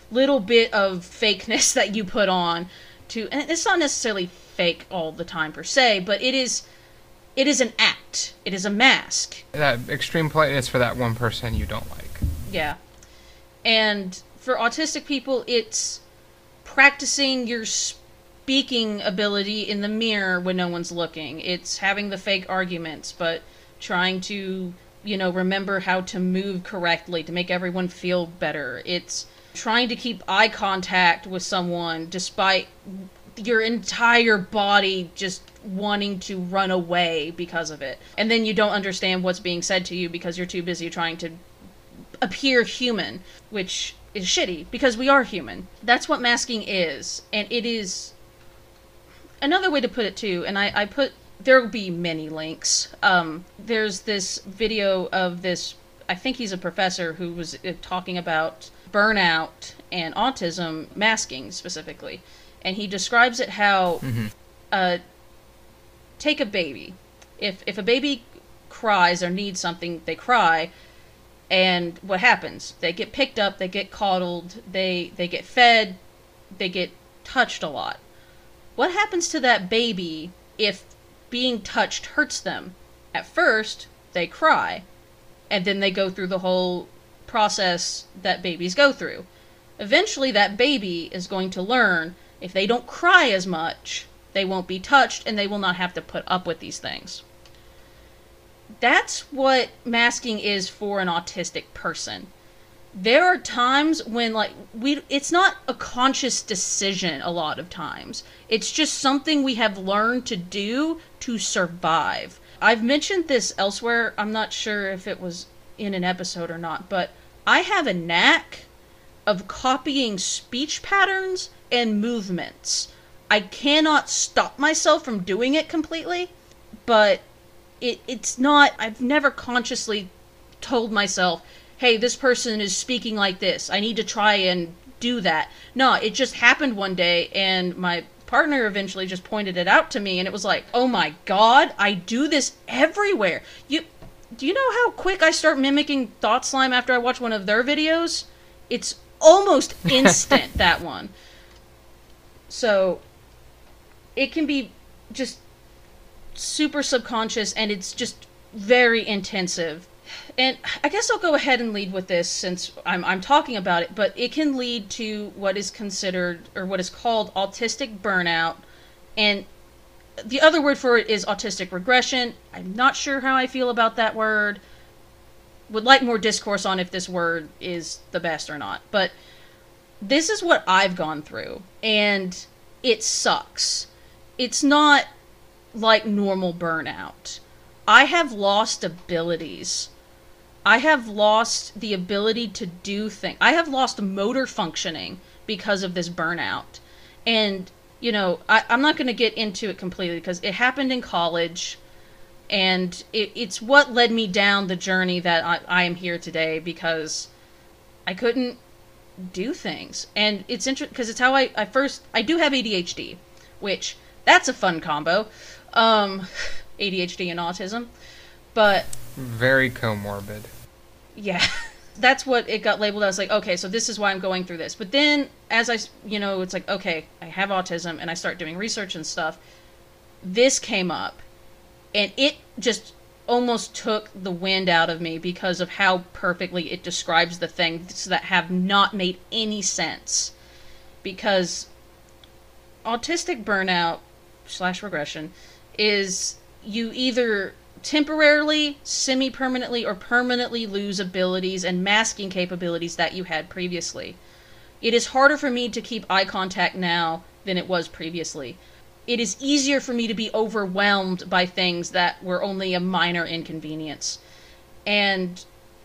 little bit of fakeness that you put on to, and it's not necessarily fake all the time per se, but it is it is an act. It is a mask. That extreme politeness for that one person you don't like. Yeah. And for autistic people, it's practicing your speaking ability in the mirror when no one's looking. It's having the fake arguments, but trying to, you know, remember how to move correctly to make everyone feel better. It's trying to keep eye contact with someone despite your entire body just wanting to run away because of it. And then you don't understand what's being said to you because you're too busy trying to appear human, which is shitty because we are human. That's what masking is. And it is another way to put it too, and I, I put, there will be many links. Um, there's this video of this, I think he's a professor who was uh, talking about burnout and autism masking specifically. And he describes it how, mm-hmm. uh, take a baby. If, if a baby cries or needs something, they cry. And what happens? They get picked up, they get coddled, they, they get fed, they get touched a lot. What happens to that baby if being touched hurts them? At first, they cry, and then they go through the whole process that babies go through. Eventually, that baby is going to learn if they don't cry as much, they won't be touched, and they will not have to put up with these things. That's what masking is for an autistic person. There are times when, like, we it's not a conscious decision a lot of times. It's just something we have learned to do to survive. I've mentioned this elsewhere. I'm not sure if it was in an episode or not, but I have a knack of copying speech patterns and movements. I cannot stop myself from doing it completely, but it it's not, I've never consciously told myself, hey, this person is speaking like this, I need to try and do that. No, it just happened one day, and my partner eventually just pointed it out to me, and it was like, oh my god, I do this everywhere. You, do you know how quick I start mimicking Thought Slime after I watch one of their videos? It's almost instant, that one. So, it can be just super subconscious, and it's just very intensive. And I guess I'll go ahead and lead with this since I'm I'm talking about it, but it can lead to what is considered, or what is called, autistic burnout, and the other word for it is autistic regression. I'm not sure how I feel about that word. Would like more discourse on if this word is the best or not, but this is what I've gone through, and it sucks. It's not like normal burnout. I have lost abilities. I have lost the ability to do things. I have lost motor functioning because of this burnout. And, you know, I, I'm not going to get into it completely because it happened in college, and it, it's what led me down the journey that I, I am here today, because I couldn't do things. And it's interesting because it's how I, I first, I do have A D H D, which, that's a fun combo. Um, A D H D and autism. But very comorbid. Yeah, that's what it got labeled as. Like, okay, so this is why I'm going through this. But then, as I, you know, it's like, okay, I have autism, and I start doing research and stuff. This came up, and it just almost took the wind out of me because of how perfectly it describes the things that have not made any sense. Because autistic burnout slash regression is you either temporarily, semi-permanently, or permanently lose abilities and masking capabilities that you had previously. It is harder for me to keep eye contact now than it was previously. It is easier for me to be overwhelmed by things that were only a minor inconvenience. And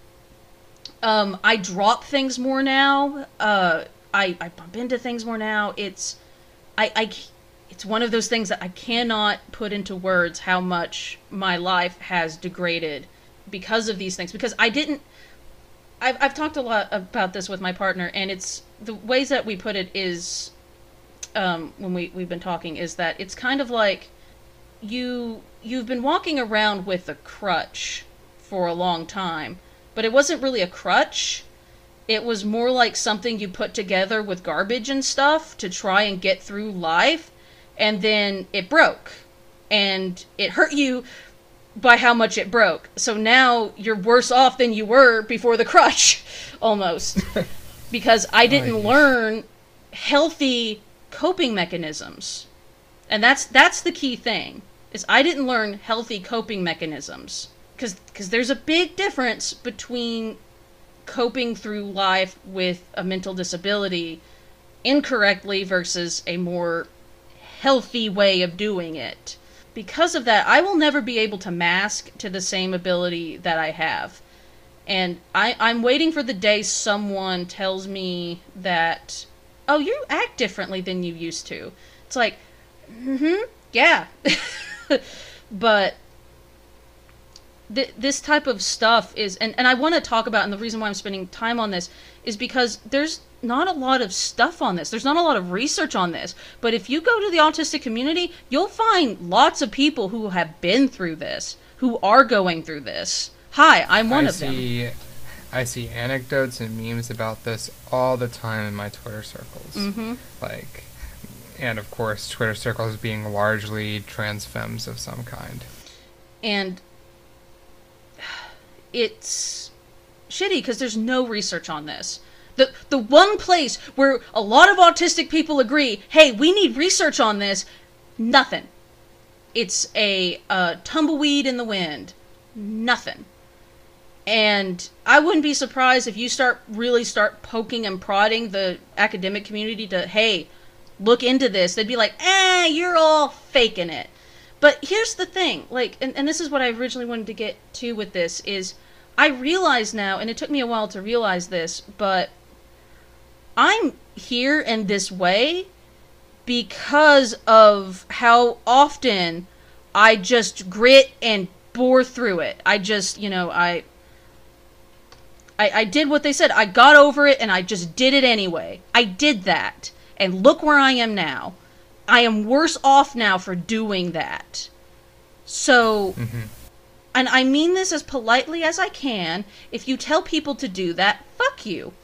um, I drop things more now. Uh, I, I bump into things more now. It's, I, I It's one of those things that I cannot put into words how much my life has degraded because of these things. Because I didn't... I've, I've talked a lot about this with my partner, and it's... The ways that we put it is... Um, when we, we've been talking, is that it's kind of like you, you've been walking around with a crutch for a long time, but it wasn't really a crutch. It was more like something you put together with garbage and stuff to try and get through life, and then it broke. And it hurt you by how much it broke. So now you're worse off than you were before the crutch, almost. Because I didn't oh, yes. learn healthy coping mechanisms. And that's that's the key thing, is I didn't learn healthy coping mechanisms. Because because there's a big difference between coping through life with a mental disability incorrectly versus a more healthy way of doing it. Because of that, I will never be able to mask to the same ability that I have. And I, I'm waiting for the day someone tells me that, oh, you act differently than you used to. It's like, mm-hmm, yeah. But th- this type of stuff is, and, and I want to talk about, and the reason why I'm spending time on this is because there's not a lot of stuff on this. There's not a lot of research on this. But if you go to the autistic community, you'll find lots of people who have been through this, who are going through this. Hi, I'm one I of see, them. I see anecdotes and memes about this all the time in my Twitter circles. Mm-hmm. Like, and of course, Twitter circles being largely trans femmes of some kind. And it's shitty because there's no research on this. The the one place where a lot of autistic people agree, hey, we need research on this, nothing. It's a uh, tumbleweed in the wind. Nothing. And I wouldn't be surprised if you start really start poking and prodding the academic community to, hey, look into this. They'd be like, eh, you're all faking it. But here's the thing, like, and, and this is what I originally wanted to get to with this, is I realize now, and it took me a while to realize this, but I'm here in this way because of how often I just grit and bore through it. I just, you know, I, I, I did what they said. I got over it and I just did it anyway. I did that. And look where I am now. I am worse off now for doing that. So, mm-hmm. And I mean this as politely as I can. If you tell people to do that, fuck you.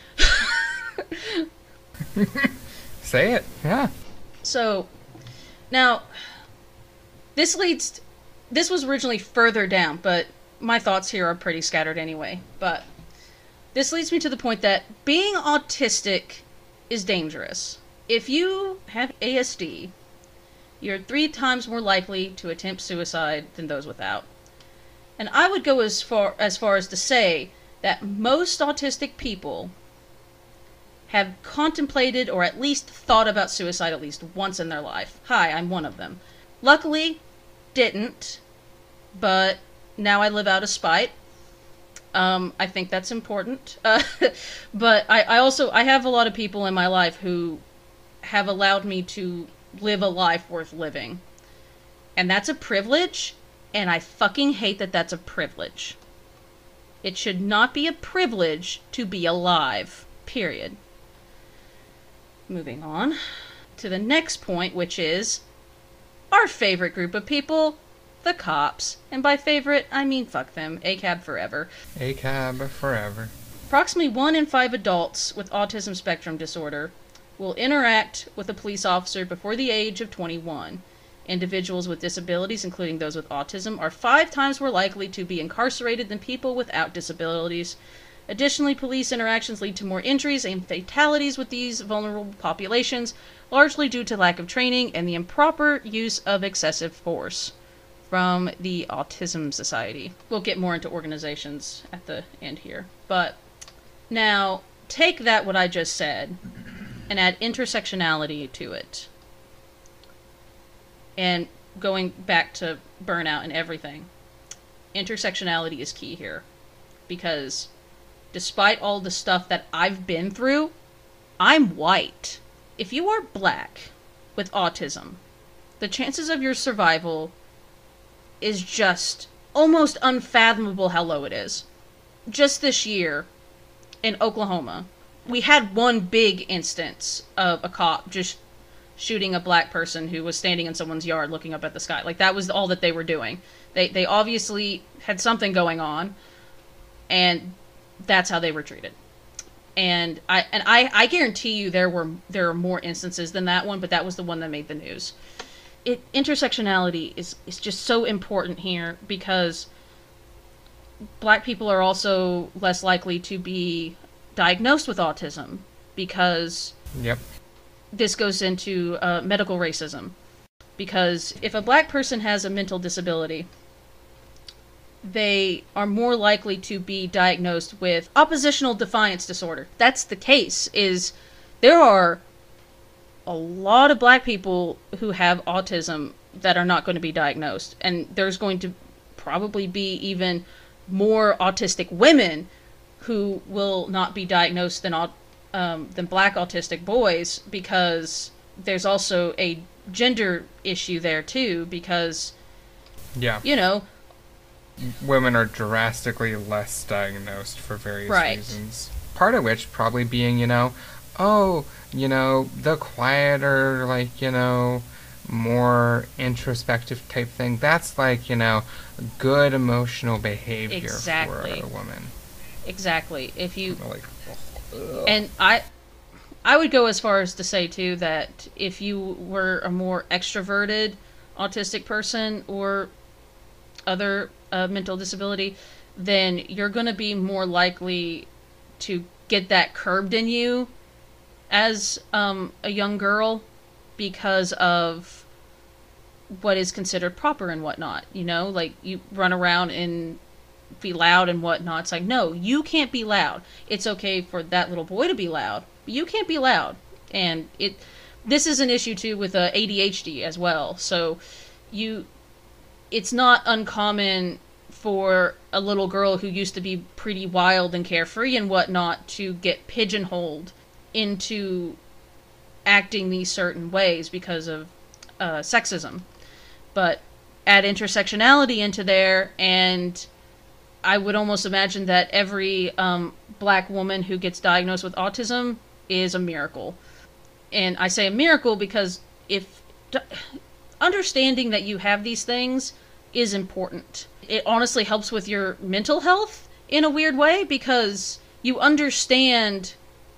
Say it, yeah. So, now, this leads... This was originally further down, but my thoughts here are pretty scattered anyway. But this leads me to the point that being autistic is dangerous. If you have A S D, you're three times more likely to attempt suicide than those without. And I would go as far as far as to say that most autistic people have contemplated or at least thought about suicide at least once in their life. Hi, I'm one of them. Luckily, didn't, but now I live out of spite. Um, I think that's important. Uh, but I, I also, I have a lot of people in my life who have allowed me to live a life worth living. And that's a privilege, and I fucking hate that that's a privilege. It should not be a privilege to be alive. Period. Moving on to the next point, which is our favorite group of people, the cops. And by favorite, I mean fuck them. A C A B forever. A C A B forever. Approximately one in five adults with autism spectrum disorder will interact with a police officer before the age of twenty-one. Individuals with disabilities, including those with autism, are five times more likely to be incarcerated than people without disabilities. Additionally, police interactions lead to more injuries and fatalities with these vulnerable populations, largely due to lack of training and the improper use of excessive force. From the Autism Society. We'll get more into organizations at the end here. But now, take that what I just said and add intersectionality to it. And going back to burnout and everything. Intersectionality is key here. Because despite all the stuff that I've been through, I'm white. If you are black with autism, the chances of your survival is just almost unfathomable how low it is. Just this year, in Oklahoma, we had one big instance of a cop just shooting a black person who was standing in someone's yard looking up at the sky. Like, that was all that they were doing. They, they obviously had something going on, and that's how they were treated. And I and I, I guarantee you there were there are more instances than that one, but that was the one that made the news. It intersectionality is is just so important here because black people are also less likely to be diagnosed with autism because Yep. this goes into uh, medical racism. Because if a black person has a mental disability, they are more likely to be diagnosed with oppositional defiance disorder. That's the case, is there are a lot of black people who have autism that are not going to be diagnosed. And there's going to probably be even more autistic women who will not be diagnosed than um, than black autistic boys, because there's also a gender issue there too, because Yeah. you know, Women are drastically less diagnosed for various Right. reasons. Part of which probably being, you know, oh, you know, the quieter, like, you know, more introspective type thing. That's like, you know, good emotional behavior Exactly. for a woman. exactly. If you Like, and I I would go as far as to say too that if you were a more extroverted autistic person or other uh, mental disability, then you're going to be more likely to get that curbed in you as um, a young girl because of what is considered proper and whatnot. You know, like you run around and be loud and whatnot. It's like, no, you can't be loud. It's okay for that little boy to be loud, but you can't be loud. And it, this is an issue too with uh, A D H D as well. So you, it's not uncommon for a little girl who used to be pretty wild and carefree and whatnot to get pigeonholed into acting these certain ways because of uh, sexism. But add intersectionality into there, and I would almost imagine that every um, black woman who gets diagnosed with autism is a miracle. And I say a miracle because if d- understanding that you have these things is important. It honestly helps with your mental health in a weird way because you understand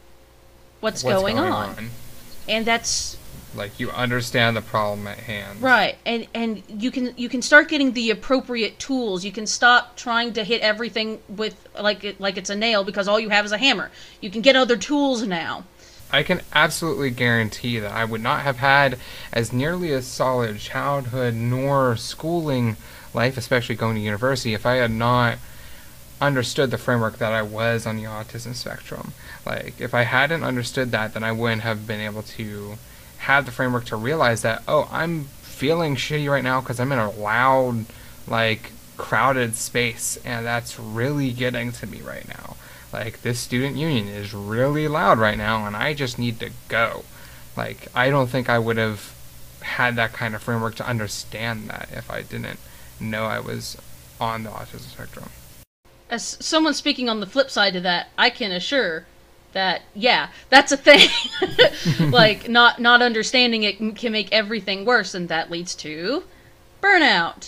what's, what's going, going on. on? And that's Like, you understand the problem at hand. right. And and you can you can start getting the appropriate tools. You can stop trying to hit everything with like it, like it's a nail because all you have is a hammer. You can get other tools now. I can absolutely guarantee that I would not have had as nearly a solid childhood nor schooling life, especially going to university, if I had not understood the framework that I was on the autism spectrum. Like, if I hadn't understood that, then I wouldn't have been able to have the framework to realize that, oh, I'm feeling shitty right now because I'm in a loud, like, crowded space, and that's really getting to me right now. Like, this student union is really loud right now, and I just need to go. Like, I don't think I would have had that kind of framework to understand that if I didn't know I was on the autism spectrum. As someone speaking on the flip side to that, I can assure that, yeah, that's a thing. Like, not not understanding it can make everything worse, and that leads to burnout.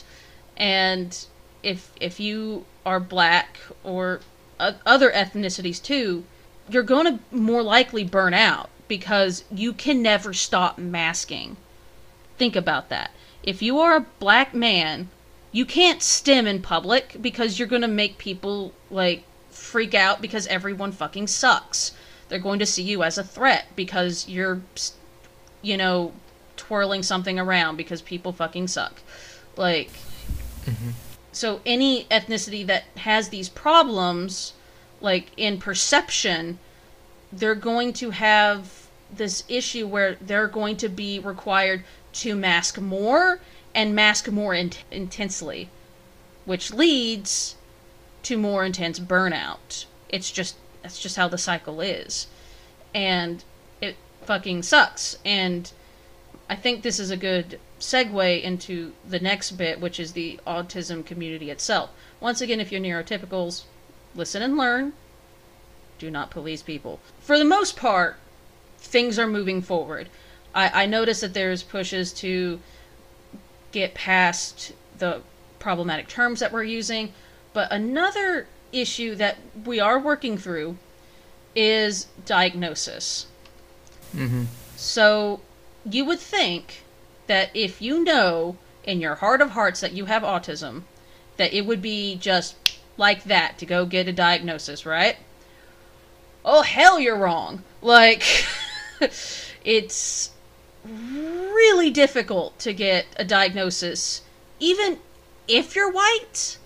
And if if you are black or uh, other ethnicities too, you're going to more likely burn out because you can never stop masking. Think about that. If you are a black man, you can't stim in public because you're going to make people, like, freak out because everyone fucking sucks. They're going to see you as a threat because you're, you know, twirling something around because people fucking suck. Like, Mm-hmm. so any ethnicity that has these problems, like, in perception, they're going to have this issue where they're going to be required to mask more and mask more in- intensely, which leads to more intense burnout. It's just, that's just how the cycle is. And it fucking sucks. And I think this is a good segue into the next bit, which is the autism community itself. Once again, if you're neurotypicals, listen and learn. Do not police people. For the most part, things are moving forward. I, I notice that there's pushes to get past the problematic terms that we're using, but another issue that we are working through is diagnosis. Mm-hmm. So you would think that if you know in your heart of hearts that you have autism, that it would be just like that to go get a diagnosis, right? Oh, hell, you're wrong. Like, it's really difficult to get a diagnosis, even if you're white.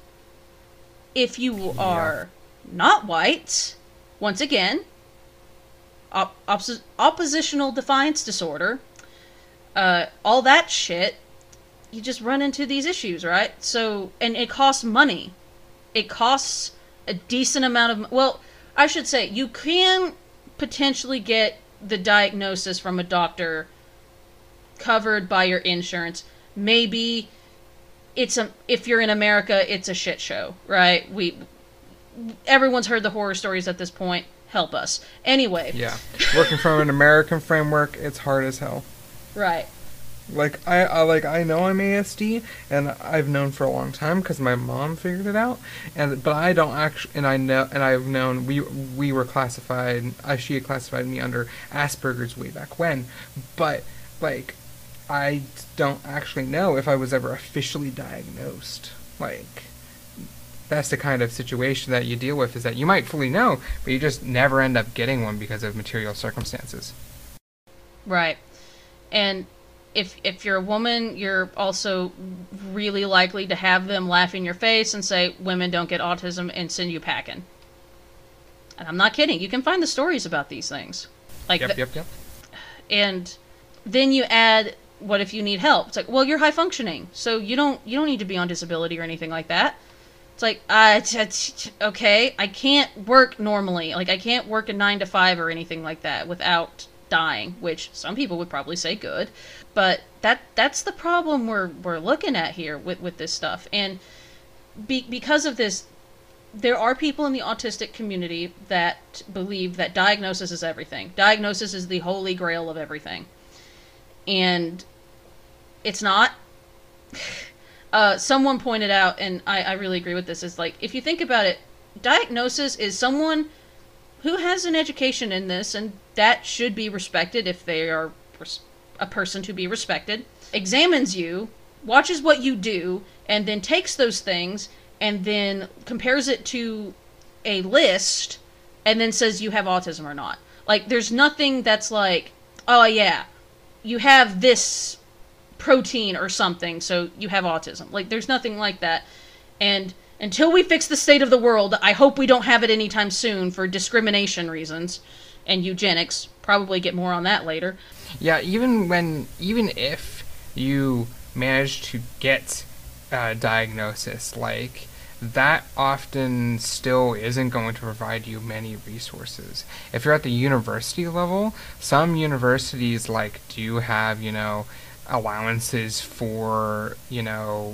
If you are yeah. not white, once again, op- oppos- oppositional defiance disorder, uh, all that shit, you just run into these issues, right? So, and it costs money. It costs a decent amount of, well, I should say, you can potentially get the diagnosis from a doctor covered by your insurance. Maybe it's a, if you're in America, it's a shit show, right? We, everyone's heard the horror stories at this point. Help us. Anyway. Yeah. Working from an American framework, it's hard as hell. Right. Like I, I like I know I'm A S D, and I've known for a long time because my mom figured it out. And but I don't actually, and I know, and I've known we we were classified. Uh, she had classified me under Asperger's way back when, but like I don't actually know if I was ever officially diagnosed. Like that's the kind of situation that you deal with, is that you might fully know, but you just never end up getting one because of material circumstances. Right, and. If if you're a woman, you're also really likely to have them laugh in your face and say, women don't get autism, and send you packing. And I'm not kidding. You can find the stories about these things. Like yep, th- yep, yep. And then you add, what if you need help? It's like, well, you're high functioning, so you don't you don't need to be on disability or anything like that. It's like, uh, t- t- okay, I can't work normally. Like, I can't work a nine to five or anything like that without dying, which some people would probably say good. But that that's the problem we're we're looking at here with, with this stuff. And be, because of this, there are people in the autistic community that believe that diagnosis is everything. Diagnosis is the holy grail of everything. And it's not. Uh, someone pointed out, and I, I really agree with this, is like, if you think about it, diagnosis is someone who has an education in this, and that should be respected if they are res- a person to be respected, examines you, watches what you do, and then takes those things and then compares it to a list and then says you have autism or not. Like, there's nothing that's like, oh yeah, you have this protein or something, so you have autism. Like, there's nothing like that. And until we fix the state of the world, I hope we don't have it anytime soon for discrimination reasons and eugenics. Probably get more on that later. Yeah, even when, even if you manage to get a diagnosis, like, that often still isn't going to provide you many resources. If you're at the university level, some universities, like, do have, you know, allowances for, you know,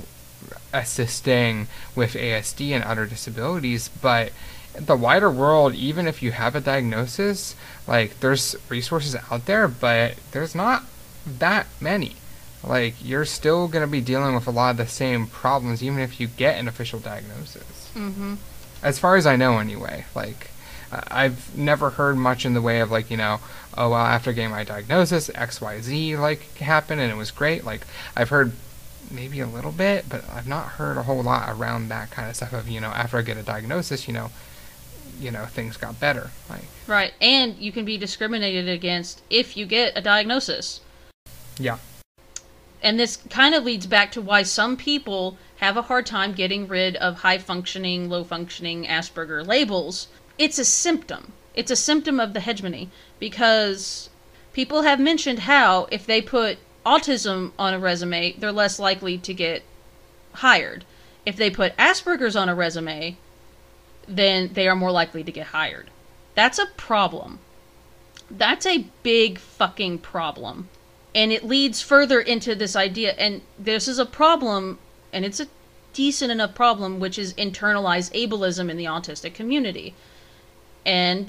assisting with A S D and other disabilities, but the wider world, even if you have a diagnosis, like, there's resources out there, but there's not that many. Like, you're still going to be dealing with a lot of the same problems, even if you get an official diagnosis. Mm-hmm. As far as I know, anyway. Like, uh, I've never heard much in the way of, like, you know, oh, well, after getting my diagnosis, X Y Z, like, happened, and it was great. Like, I've heard maybe a little bit, but I've not heard a whole lot around that kind of stuff of, you know, after I get a diagnosis, you know, you know, things got better. Like, right, and you can be discriminated against if you get a diagnosis. Yeah. And this kind of leads back to why some people have a hard time getting rid of high-functioning, low-functioning Asperger labels. It's a symptom. It's a symptom of the hegemony, because people have mentioned how if they put autism on a resume, they're less likely to get hired. If they put Asperger's on a resume, then they are more likely to get hired. That's a problem. That's a big fucking problem. And it leads further into this idea, and this is a problem, and it's a decent enough problem, which is internalized ableism in the autistic community. And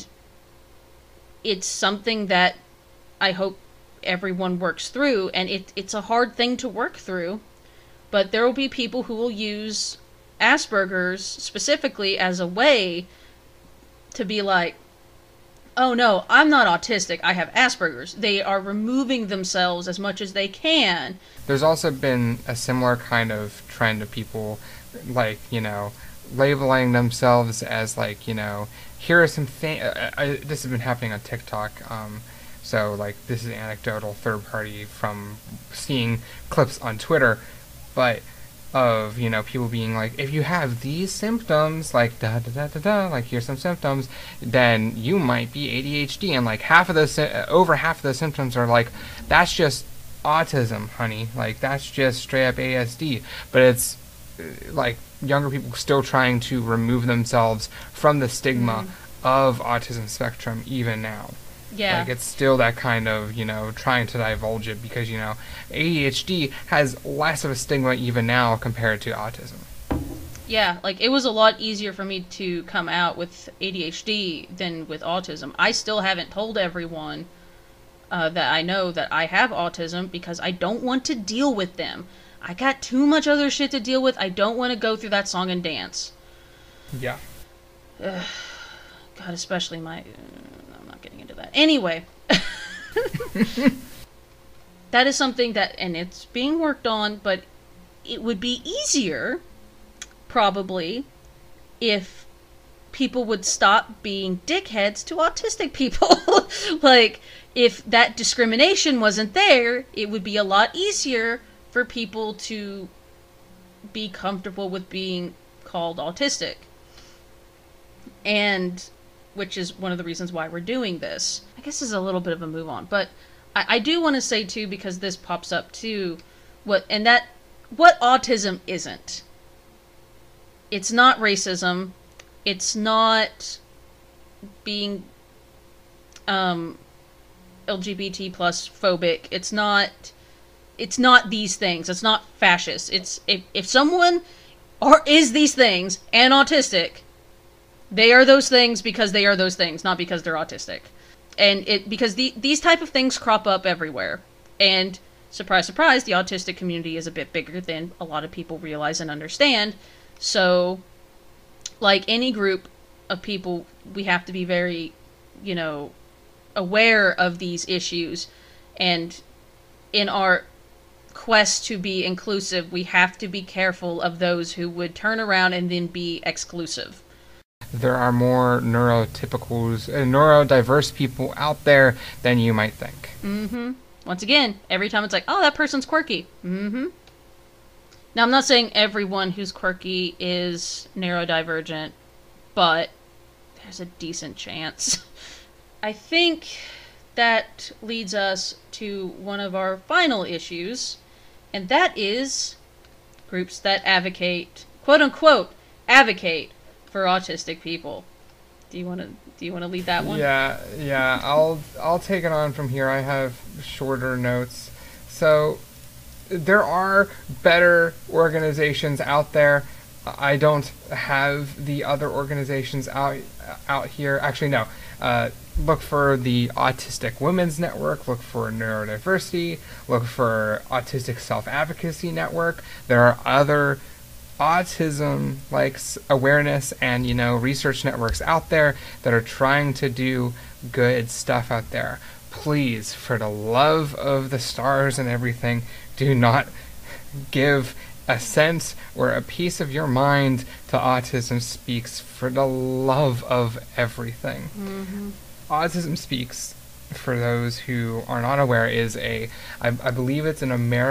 it's something that I hope everyone works through, and it, it's a hard thing to work through, but there will be people who will use Asperger's specifically as a way to be like, oh no, I'm not autistic, I have Asperger's. They are removing themselves as much as they can. There's also been a similar kind of trend of people, like, you know, labeling themselves as, like, you know, here are some things. This has been happening on TikTok. Um, so, like, this is anecdotal, third party from seeing clips on Twitter, but of, you know, people being like, if you have these symptoms, like, da da da da da, like, here's some symptoms, then you might be A D H D. And, like, half of those, over half of those symptoms are like, that's just autism, honey. Like, that's just straight up A S D. But it's, like, younger people still trying to remove themselves from the stigma mm. of autism spectrum even now. Yeah. Like, it's still that kind of, you know, trying to divulge it because, you know, A D H D has less of a stigma even now compared to autism. Yeah, like, it was a lot easier for me to come out with A D H D than with autism. I still haven't told everyone uh, that I know that I have autism because I don't want to deal with them. I got too much other shit to deal with. I don't want to go through that song and dance. Yeah. Ugh. God, especially my... Uh, I'm not getting into that. Anyway. That is something that... And it's being worked on, but it would be easier, probably, if people would stop being dickheads to autistic people. Like, if that discrimination wasn't there, it would be a lot easier for people to be comfortable with being called autistic. And, which is one of the reasons why we're doing this. I guess this is a little bit of a move on, but I, I do want to say too, because this pops up too, what, and that, what autism isn't. It's not racism. It's not being, um, L G B T plus phobic. It's not, It's not these things. It's not fascist. It's if if someone are is these things and autistic, they are those things because they are those things, not because they're autistic. And it because the these type of things crop up everywhere. And surprise, surprise, the autistic community is a bit bigger than a lot of people realize and understand. So, like any group of people, we have to be very, you know, aware of these issues. And in our quest to be inclusive, we have to be careful of those who would turn around and then be exclusive. There are more neurotypicals, uh, neurodiverse people out there than you might think. Mm-hmm. Once again, every time it's like, oh, that person's quirky. Mm-hmm. Now, I'm not saying everyone who's quirky is neurodivergent, but there's a decent chance. I think that leads us to one of our final issues, and that is groups that advocate, quote unquote, advocate for autistic people. Do you want to do you want to lead that one? Yeah, yeah. I'll I'll take it on from here. I have shorter notes. So there are better organizations out there. I don't have the other organizations out out here. Actually, no. Uh, look for the Autistic Women's Network. Look for Neurodiversity. Look for Autistic Self-Advocacy Network. There are other autism like awareness and, you know, research networks out there that are trying to do good stuff out there. Please, for the love of the stars and everything, do not give a sense or a piece of your mind to Autism Speaks, for the love of everything. Mm-hmm. Autism Speaks, for those who are not aware, is a, I, I believe it's an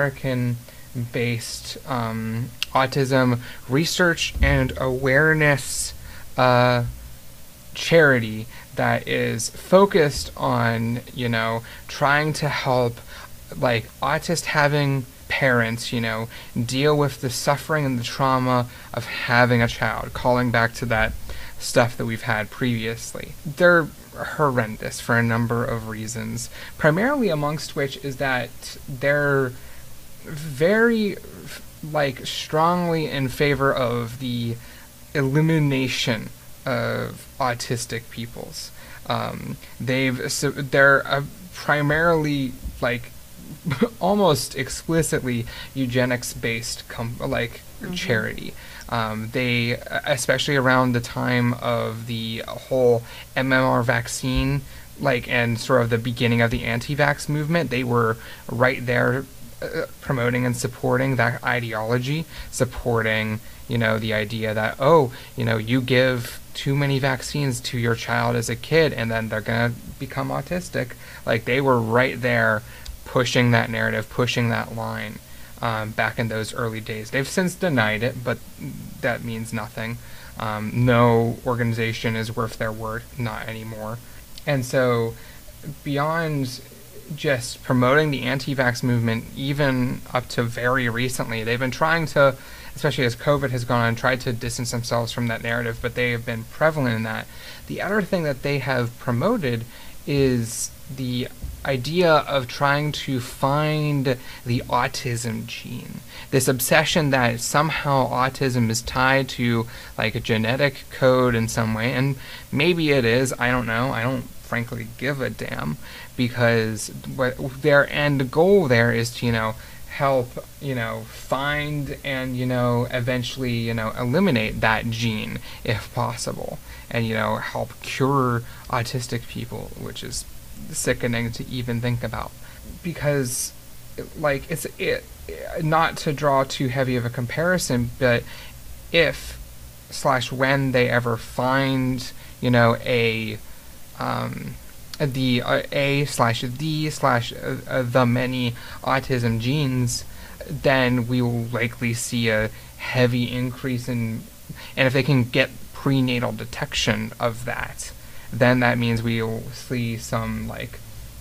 American-based um, autism research and awareness uh, charity that is focused on, you know, trying to help, like, autist having parents, you know, deal with the suffering and the trauma of having a child, calling back to that stuff that we've had previously. They're horrendous for a number of reasons, primarily amongst which is that they're very, like, strongly in favor of the elimination of autistic peoples. Um, they've so they're uh, primarily, like, almost explicitly eugenics-based com- like Mm-hmm. charity. Um, they, especially around the time of the whole M M R vaccine, like, and sort of the beginning of the anti-vax movement, they were right there uh, promoting and supporting that ideology, supporting, you know, the idea that, oh, you know, you give too many vaccines to your child as a kid and then they're going to become autistic. Like, they were right there pushing that narrative, pushing that line. Um, back in those early days. They've since denied it, but that means nothing. Um, no organization is worth their word, not anymore. And so, beyond just promoting the anti-vax movement, even up to very recently, they've been trying to, especially as COVID has gone on, tried to distance themselves from that narrative, but they have been prevalent in that. The other thing that they have promoted is the idea of trying to find the autism gene. This obsession that somehow autism is tied to like a genetic code in some way, and maybe it is, I don't know, I don't frankly give a damn, because what their end goal there is to, you know, help, you know, find and, you know, eventually, you know, eliminate that gene if possible, and, you know, help cure autistic people, which is sickening to even think about, because like it's it not to draw too heavy of a comparison, but if slash when they ever find, you know, a um the uh, a slash the slash uh, uh, the many autism genes, then we will likely see a heavy increase in, and if they can get prenatal detection of that, then that means we will see some like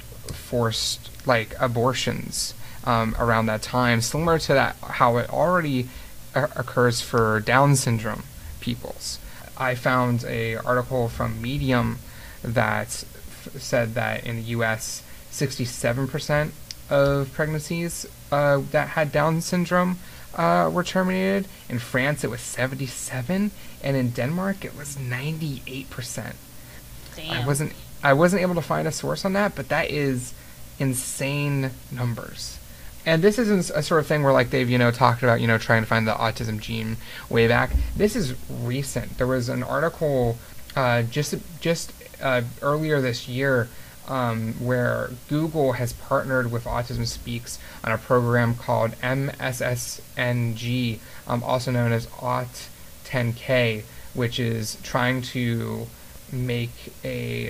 forced like abortions um, around that time, similar to that how it already uh, occurs for Down syndrome peoples. I found a article from Medium that f- said that in the U S sixty-seven percent of pregnancies uh, that had Down syndrome uh, were terminated. In France it was seventy-seven, and in Denmark it was ninety-eight percent. Damn. I wasn't I wasn't able to find a source on that, but that is insane numbers. And this isn't a sort of thing where like they've, you know, talked about, you know, trying to find the autism gene way back. This is recent. There was an article uh, just just uh, earlier this year um, where Google has partnered with Autism Speaks on a program called M S S N G, um, also known as A U T ten K, which is trying to make a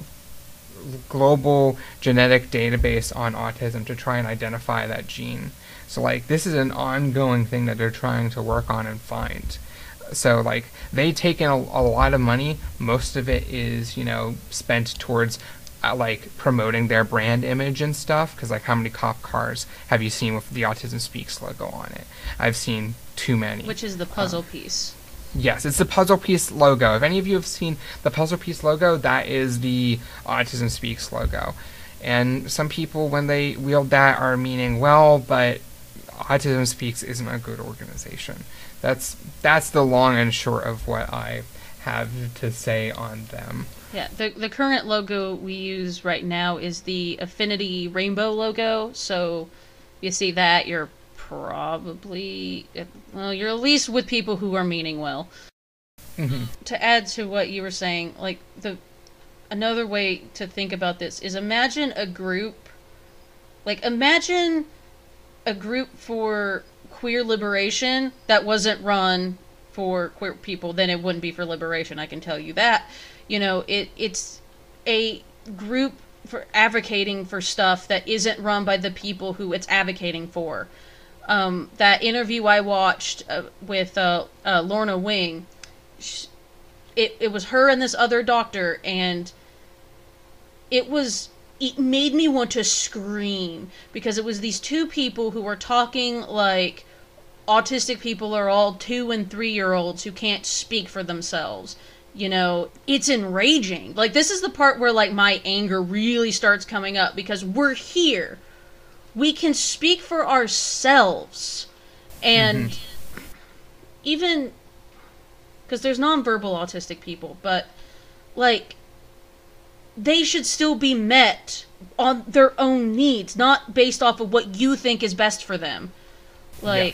global genetic database on autism to try and identify that gene. So like this is an ongoing thing that they're trying to work on and find. So like they take in a, a lot of money. Most of it is, you know, spent towards uh, like promoting their brand image and stuff, because like how many cop cars have you seen with the Autism Speaks logo on it? I've seen too many. Which is the puzzle um, piece. Yes, it's the Puzzle Piece logo. If any of you have seen the Puzzle Piece logo, that is the Autism Speaks logo. And some people, when they wield that, are meaning, well, but Autism Speaks isn't a good organization. That's that's the long and short of what I have to say on them. Yeah, the the current logo we use right now is the Affinity Rainbow logo. So you see that, you're probably, well, you're at least with people who are meaning well. Mm-hmm. To add to what you were saying, like the another way to think about this is imagine a group, like imagine a group for queer liberation that wasn't run for queer people, then it wouldn't be for liberation, I can tell you that. You know, it it's a group for advocating for stuff that isn't run by the people who it's advocating for. Um, that interview I watched uh, with uh, uh, Lorna Wing, sh- it, it was her and this other doctor, and it was, it made me want to scream, because it was these two people who were talking like autistic people are all two and three year olds who can't speak for themselves. You know, it's enraging. Like, this is the part where, like, my anger really starts coming up, because we're here. We can speak for ourselves. And mm-hmm. even, because there's nonverbal autistic people, but, like, they should still be met on their own needs, not based off of what you think is best for them. Like,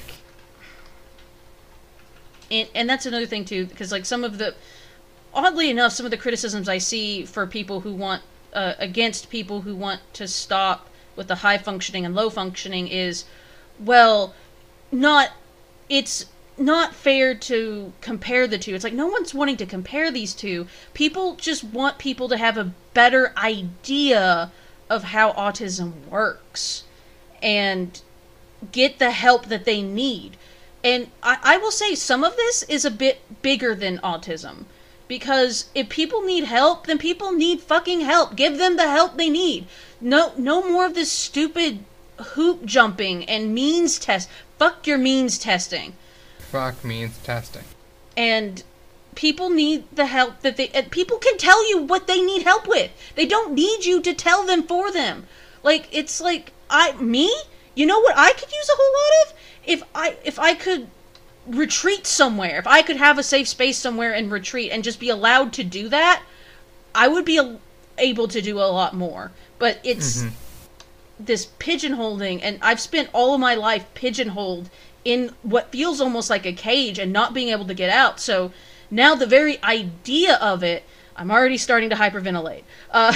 yeah. and, and that's another thing too, because like some of the, oddly enough, some of the criticisms I see for people who want, uh, against people who want to stop with the high functioning and low functioning is, well, not, it's not fair to compare the two. It's like, no one's wanting to compare these two. People just want people to have a better idea of how autism works and get the help that they need. And I, I will say some of this is a bit bigger than autism. Because if people need help, then people need fucking help. Give them the help they need. No, no more of this stupid hoop jumping and means test. Fuck your means testing. Fuck means testing. And people need the help that they... And people can tell you what they need help with. They don't need you to tell them for them. Like, it's like, I... Me? You know what I could use a whole lot of? If I, if I could retreat somewhere, if I could have a safe space somewhere and retreat and just be allowed to do that, I would be a, able to do a lot more. But it's mm-hmm. this pigeonholing, and I've spent all of my life pigeonholed in what feels almost like a cage and not being able to get out. So now the very idea of it, I'm already starting to hyperventilate. Uh,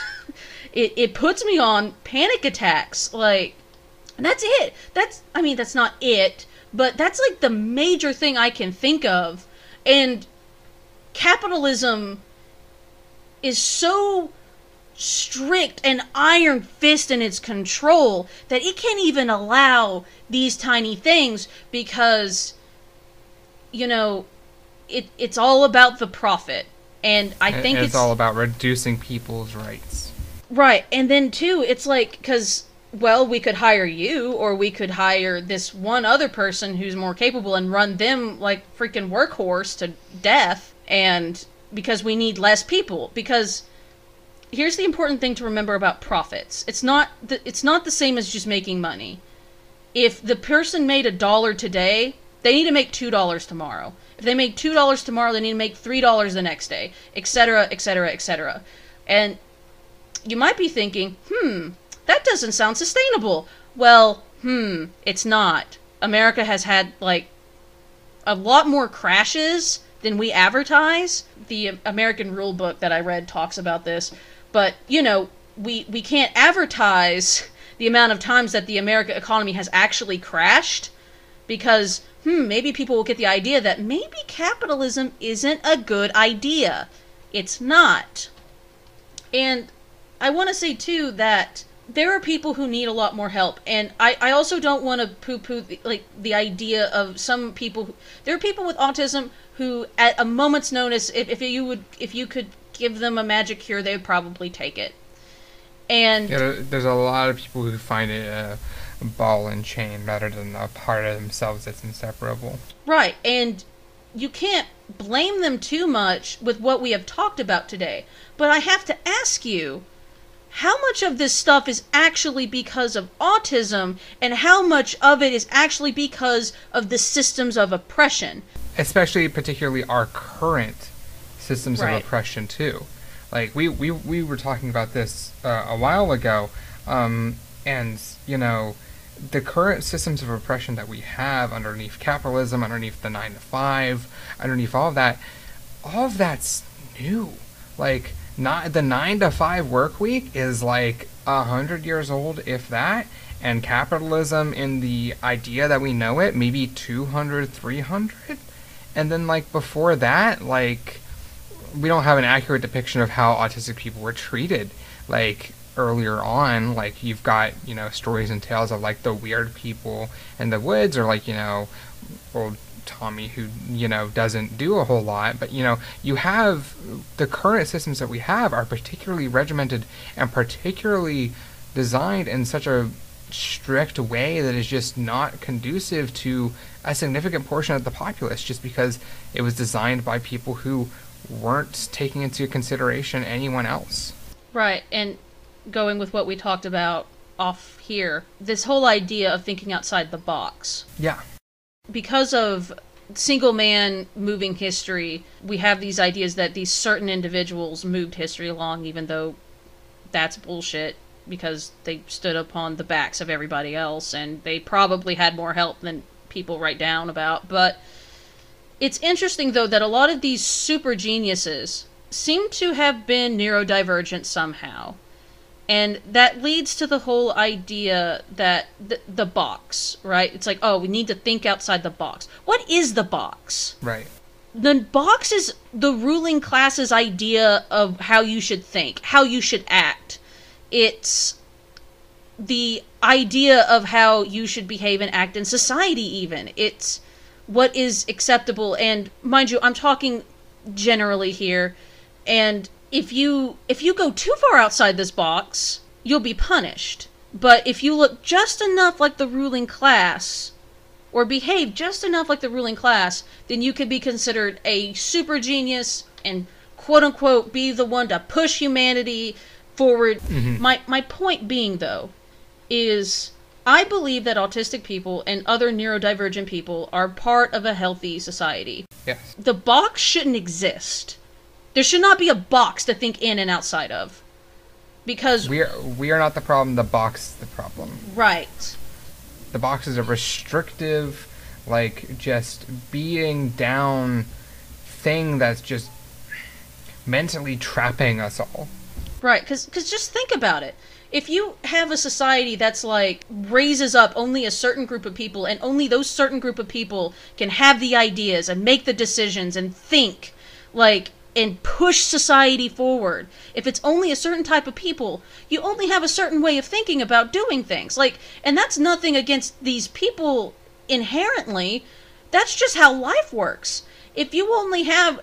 it, it puts me on panic attacks. Like, and that's it. That's, I mean, that's not it, but that's like the major thing I can think of. And capitalism is so strict and iron fist in its control that it can't even allow these tiny things because, you know, it it's all about the profit. And I think it's, it's all about reducing people's rights. Right. And then too, it's like, because, well, we could hire you, or we could hire this one other person who's more capable and run them like freaking workhorse to death. And because we need less people, because here's the important thing to remember about profits. It's not the, it's not the same as just making money. If the person made a dollar today, they need to make two dollars tomorrow. If they make two dollars tomorrow, they need to make three dollars the next day, et cetera, et cetera, et cetera. And you might be thinking, hmm, that doesn't sound sustainable. Well, hmm, it's not. America has had, like, a lot more crashes than we advertise. The American Rule Book that I read talks about this. But, you know, we, we can't advertise the amount of times that the American economy has actually crashed because, hmm, maybe people will get the idea that maybe capitalism isn't a good idea. It's not. And I want to say, too, that there are people who need a lot more help. And I, I also don't want to poo-poo, the, like, the idea of some people... Who, there are people with autism who, at a moment's notice, if, if you would, if you could give them a magic cure, they would probably take it. And yeah, there's a lot of people who find it a ball and chain rather than a part of themselves that's inseparable. Right, and you can't blame them too much with what we have talked about today. But I have to ask you, how much of this stuff is actually because of autism, and how much of it is actually because of the systems of oppression? Especially, particularly, our current systems right. of oppression, too. Like, we, we, we were talking about this uh, a while ago, um, and, you know, the current systems of oppression that we have underneath capitalism, underneath the nine to five, underneath all of that, all of that's new. Like, not the nine to five work week is like a hundred years old, if that, and capitalism in the idea that we know it, maybe two hundred, three hundred, and then like before that, like we don't have an accurate depiction of how autistic people were treated. Like earlier on, like you've got, you know, stories and tales of like the weird people in the woods, or like, you know, old Tommy who, you know, doesn't do a whole lot, but, you know, you have the current systems that we have are particularly regimented and particularly designed in such a strict way that is just not conducive to a significant portion of the populace, just because it was designed by people who weren't taking into consideration anyone else. Right, and going with what we talked about off here, this whole idea of thinking outside the box. Yeah. Because of single man moving history, we have these ideas that these certain individuals moved history along, even though that's bullshit because they stood upon the backs of everybody else and they probably had more help than people write down about. But it's interesting, though, that a lot of these super geniuses seem to have been neurodivergent somehow. And that leads to the whole idea that the, the box, right? It's like, oh, we need to think outside the box. What is the box? Right. The box is the ruling class's idea of how you should think, how you should act. It's the idea of how you should behave and act in society, even. It's what is acceptable. And mind you, I'm talking generally here. And if you if you go too far outside this box, you'll be punished. But if you look just enough like the ruling class, or behave just enough like the ruling class, then you could be considered a super genius and quote-unquote be the one to push humanity forward. Mm-hmm. My, my point being, though, is I believe that autistic people and other neurodivergent people are part of a healthy society. Yes. The box shouldn't exist. There should not be a box to think in and outside of. Because... We are, we are not the problem, the box is the problem. Right. The box is a restrictive, like, just being down thing that's just mentally trapping us all. Right, because just think about it. If you have a society that's, like, raises up only a certain group of people, and only those certain group of people can have the ideas and make the decisions and think, like, and push society forward. If it's only a certain type of people, you only have a certain way of thinking about doing things. Like, and that's nothing against these people inherently. That's just how life works. If you only have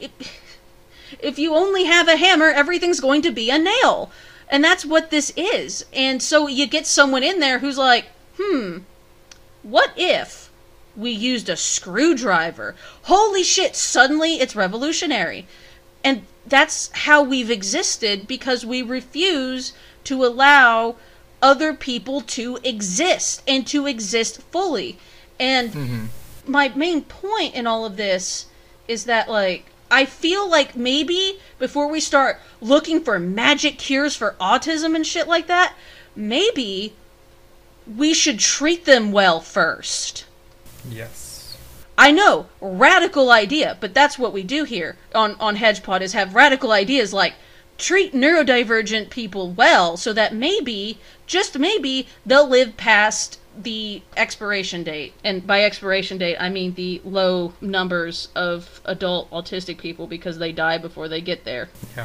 if you only have a hammer, everything's going to be a nail. And that's what this is. And so you get someone in there who's like, "Hmm, what if we used a screwdriver? Holy shit, suddenly it's revolutionary." And that's how we've existed because we refuse to allow other people to exist and to exist fully. And mm-hmm. my main point in all of this is that, like, I feel like maybe before we start looking for magic cures for autism and shit like that, maybe we should treat them well first. Yes. I know, radical idea, but that's what we do here on, on HedgePod, is have radical ideas like treat neurodivergent people well so that maybe, just maybe, they'll live past the expiration date. And by expiration date, I mean the low numbers of adult autistic people because they die before they get there. Yeah.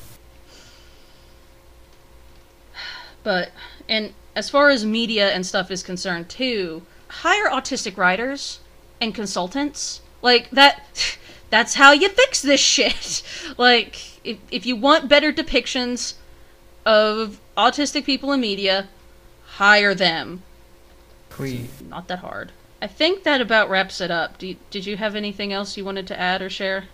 But, and as far as media and stuff is concerned too, hire autistic writers and consultants. Like, that, that's how you fix this shit. Like, if, if you want better depictions of autistic people in media, hire them. Please. It's not that hard. I think that about wraps it up. Do you, did you have anything else you wanted to add or share?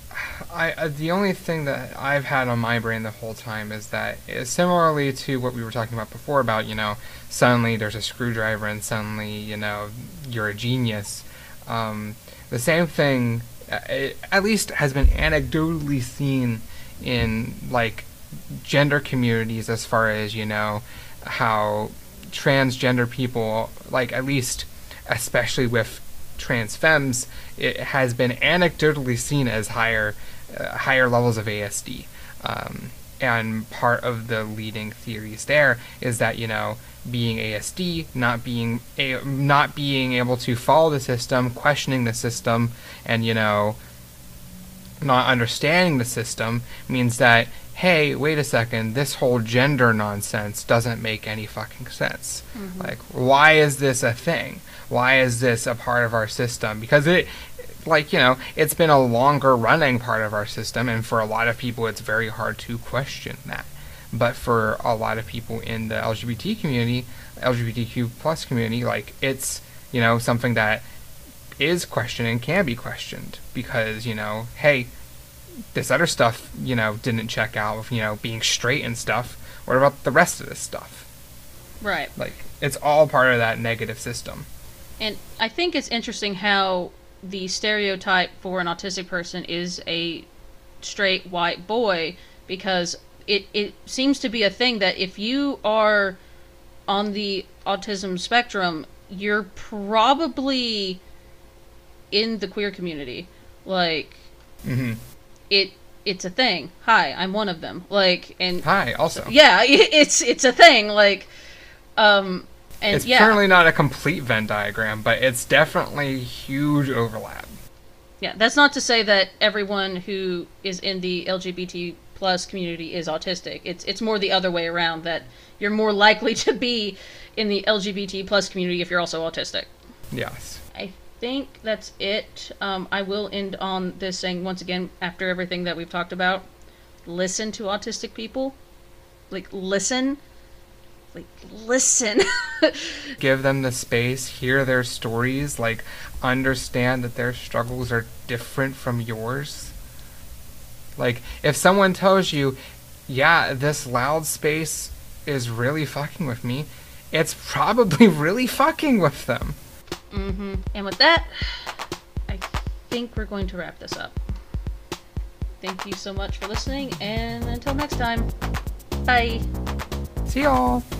I uh, the only thing that I've had on my brain the whole time is that, is similarly to what we were talking about before about, you know, suddenly there's a screwdriver and suddenly, you know, you're a genius. Um, the same thing, uh, at least has been anecdotally seen in, like, gender communities as far as, you know, how transgender people, like, at least, especially with trans femmes, it has been anecdotally seen as higher, uh, higher levels of A S D. Um, and part of the leading theories there is that, you know, being A S D, not being a, not being able to follow the system, questioning the system, and, you know, not understanding the system means that, hey, wait a second, this whole gender nonsense doesn't make any fucking sense. Mm-hmm. Like, why is this a thing? Why is this a part of our system? Because it, like, you know, it's been a longer running part of our system, and for a lot of people it's very hard to question that. But for a lot of people in the L G B T community, L G B T Q plus community, like, it's, you know, something that is questioned and can be questioned because, you know, hey, this other stuff, you know, didn't check out with, you know, being straight and stuff. What about the rest of this stuff? Right. Like, it's all part of that negative system. And I think it's interesting how the stereotype for an autistic person is a straight white boy, because it, it seems to be a thing that if you are on the autism spectrum, you're probably in the queer community. Like, Mm-hmm. it it's a thing. Hi, I'm one of them. Like, and Hi, also. yeah, it's it's a thing. Like, um, and It's yeah, certainly not a complete Venn diagram, but it's definitely huge overlap. yeah. That's not to say that everyone who is in the L G B T plus community is autistic. It's it's more the other way around, that you're more likely to be in the L G B T plus community if you're also autistic. Yes. I think that's it. Um, I will end on this saying, once again, after everything that we've talked about, listen to autistic people. Like, listen. Like, listen. Give them the space, hear their stories, like, understand that their struggles are different from yours. Like, if someone tells you, yeah, this loud space is really fucking with me, it's probably really fucking with them. Mm-hmm. And with that, I think we're going to wrap this up. Thank you so much for listening, and until next time, bye. See y'all.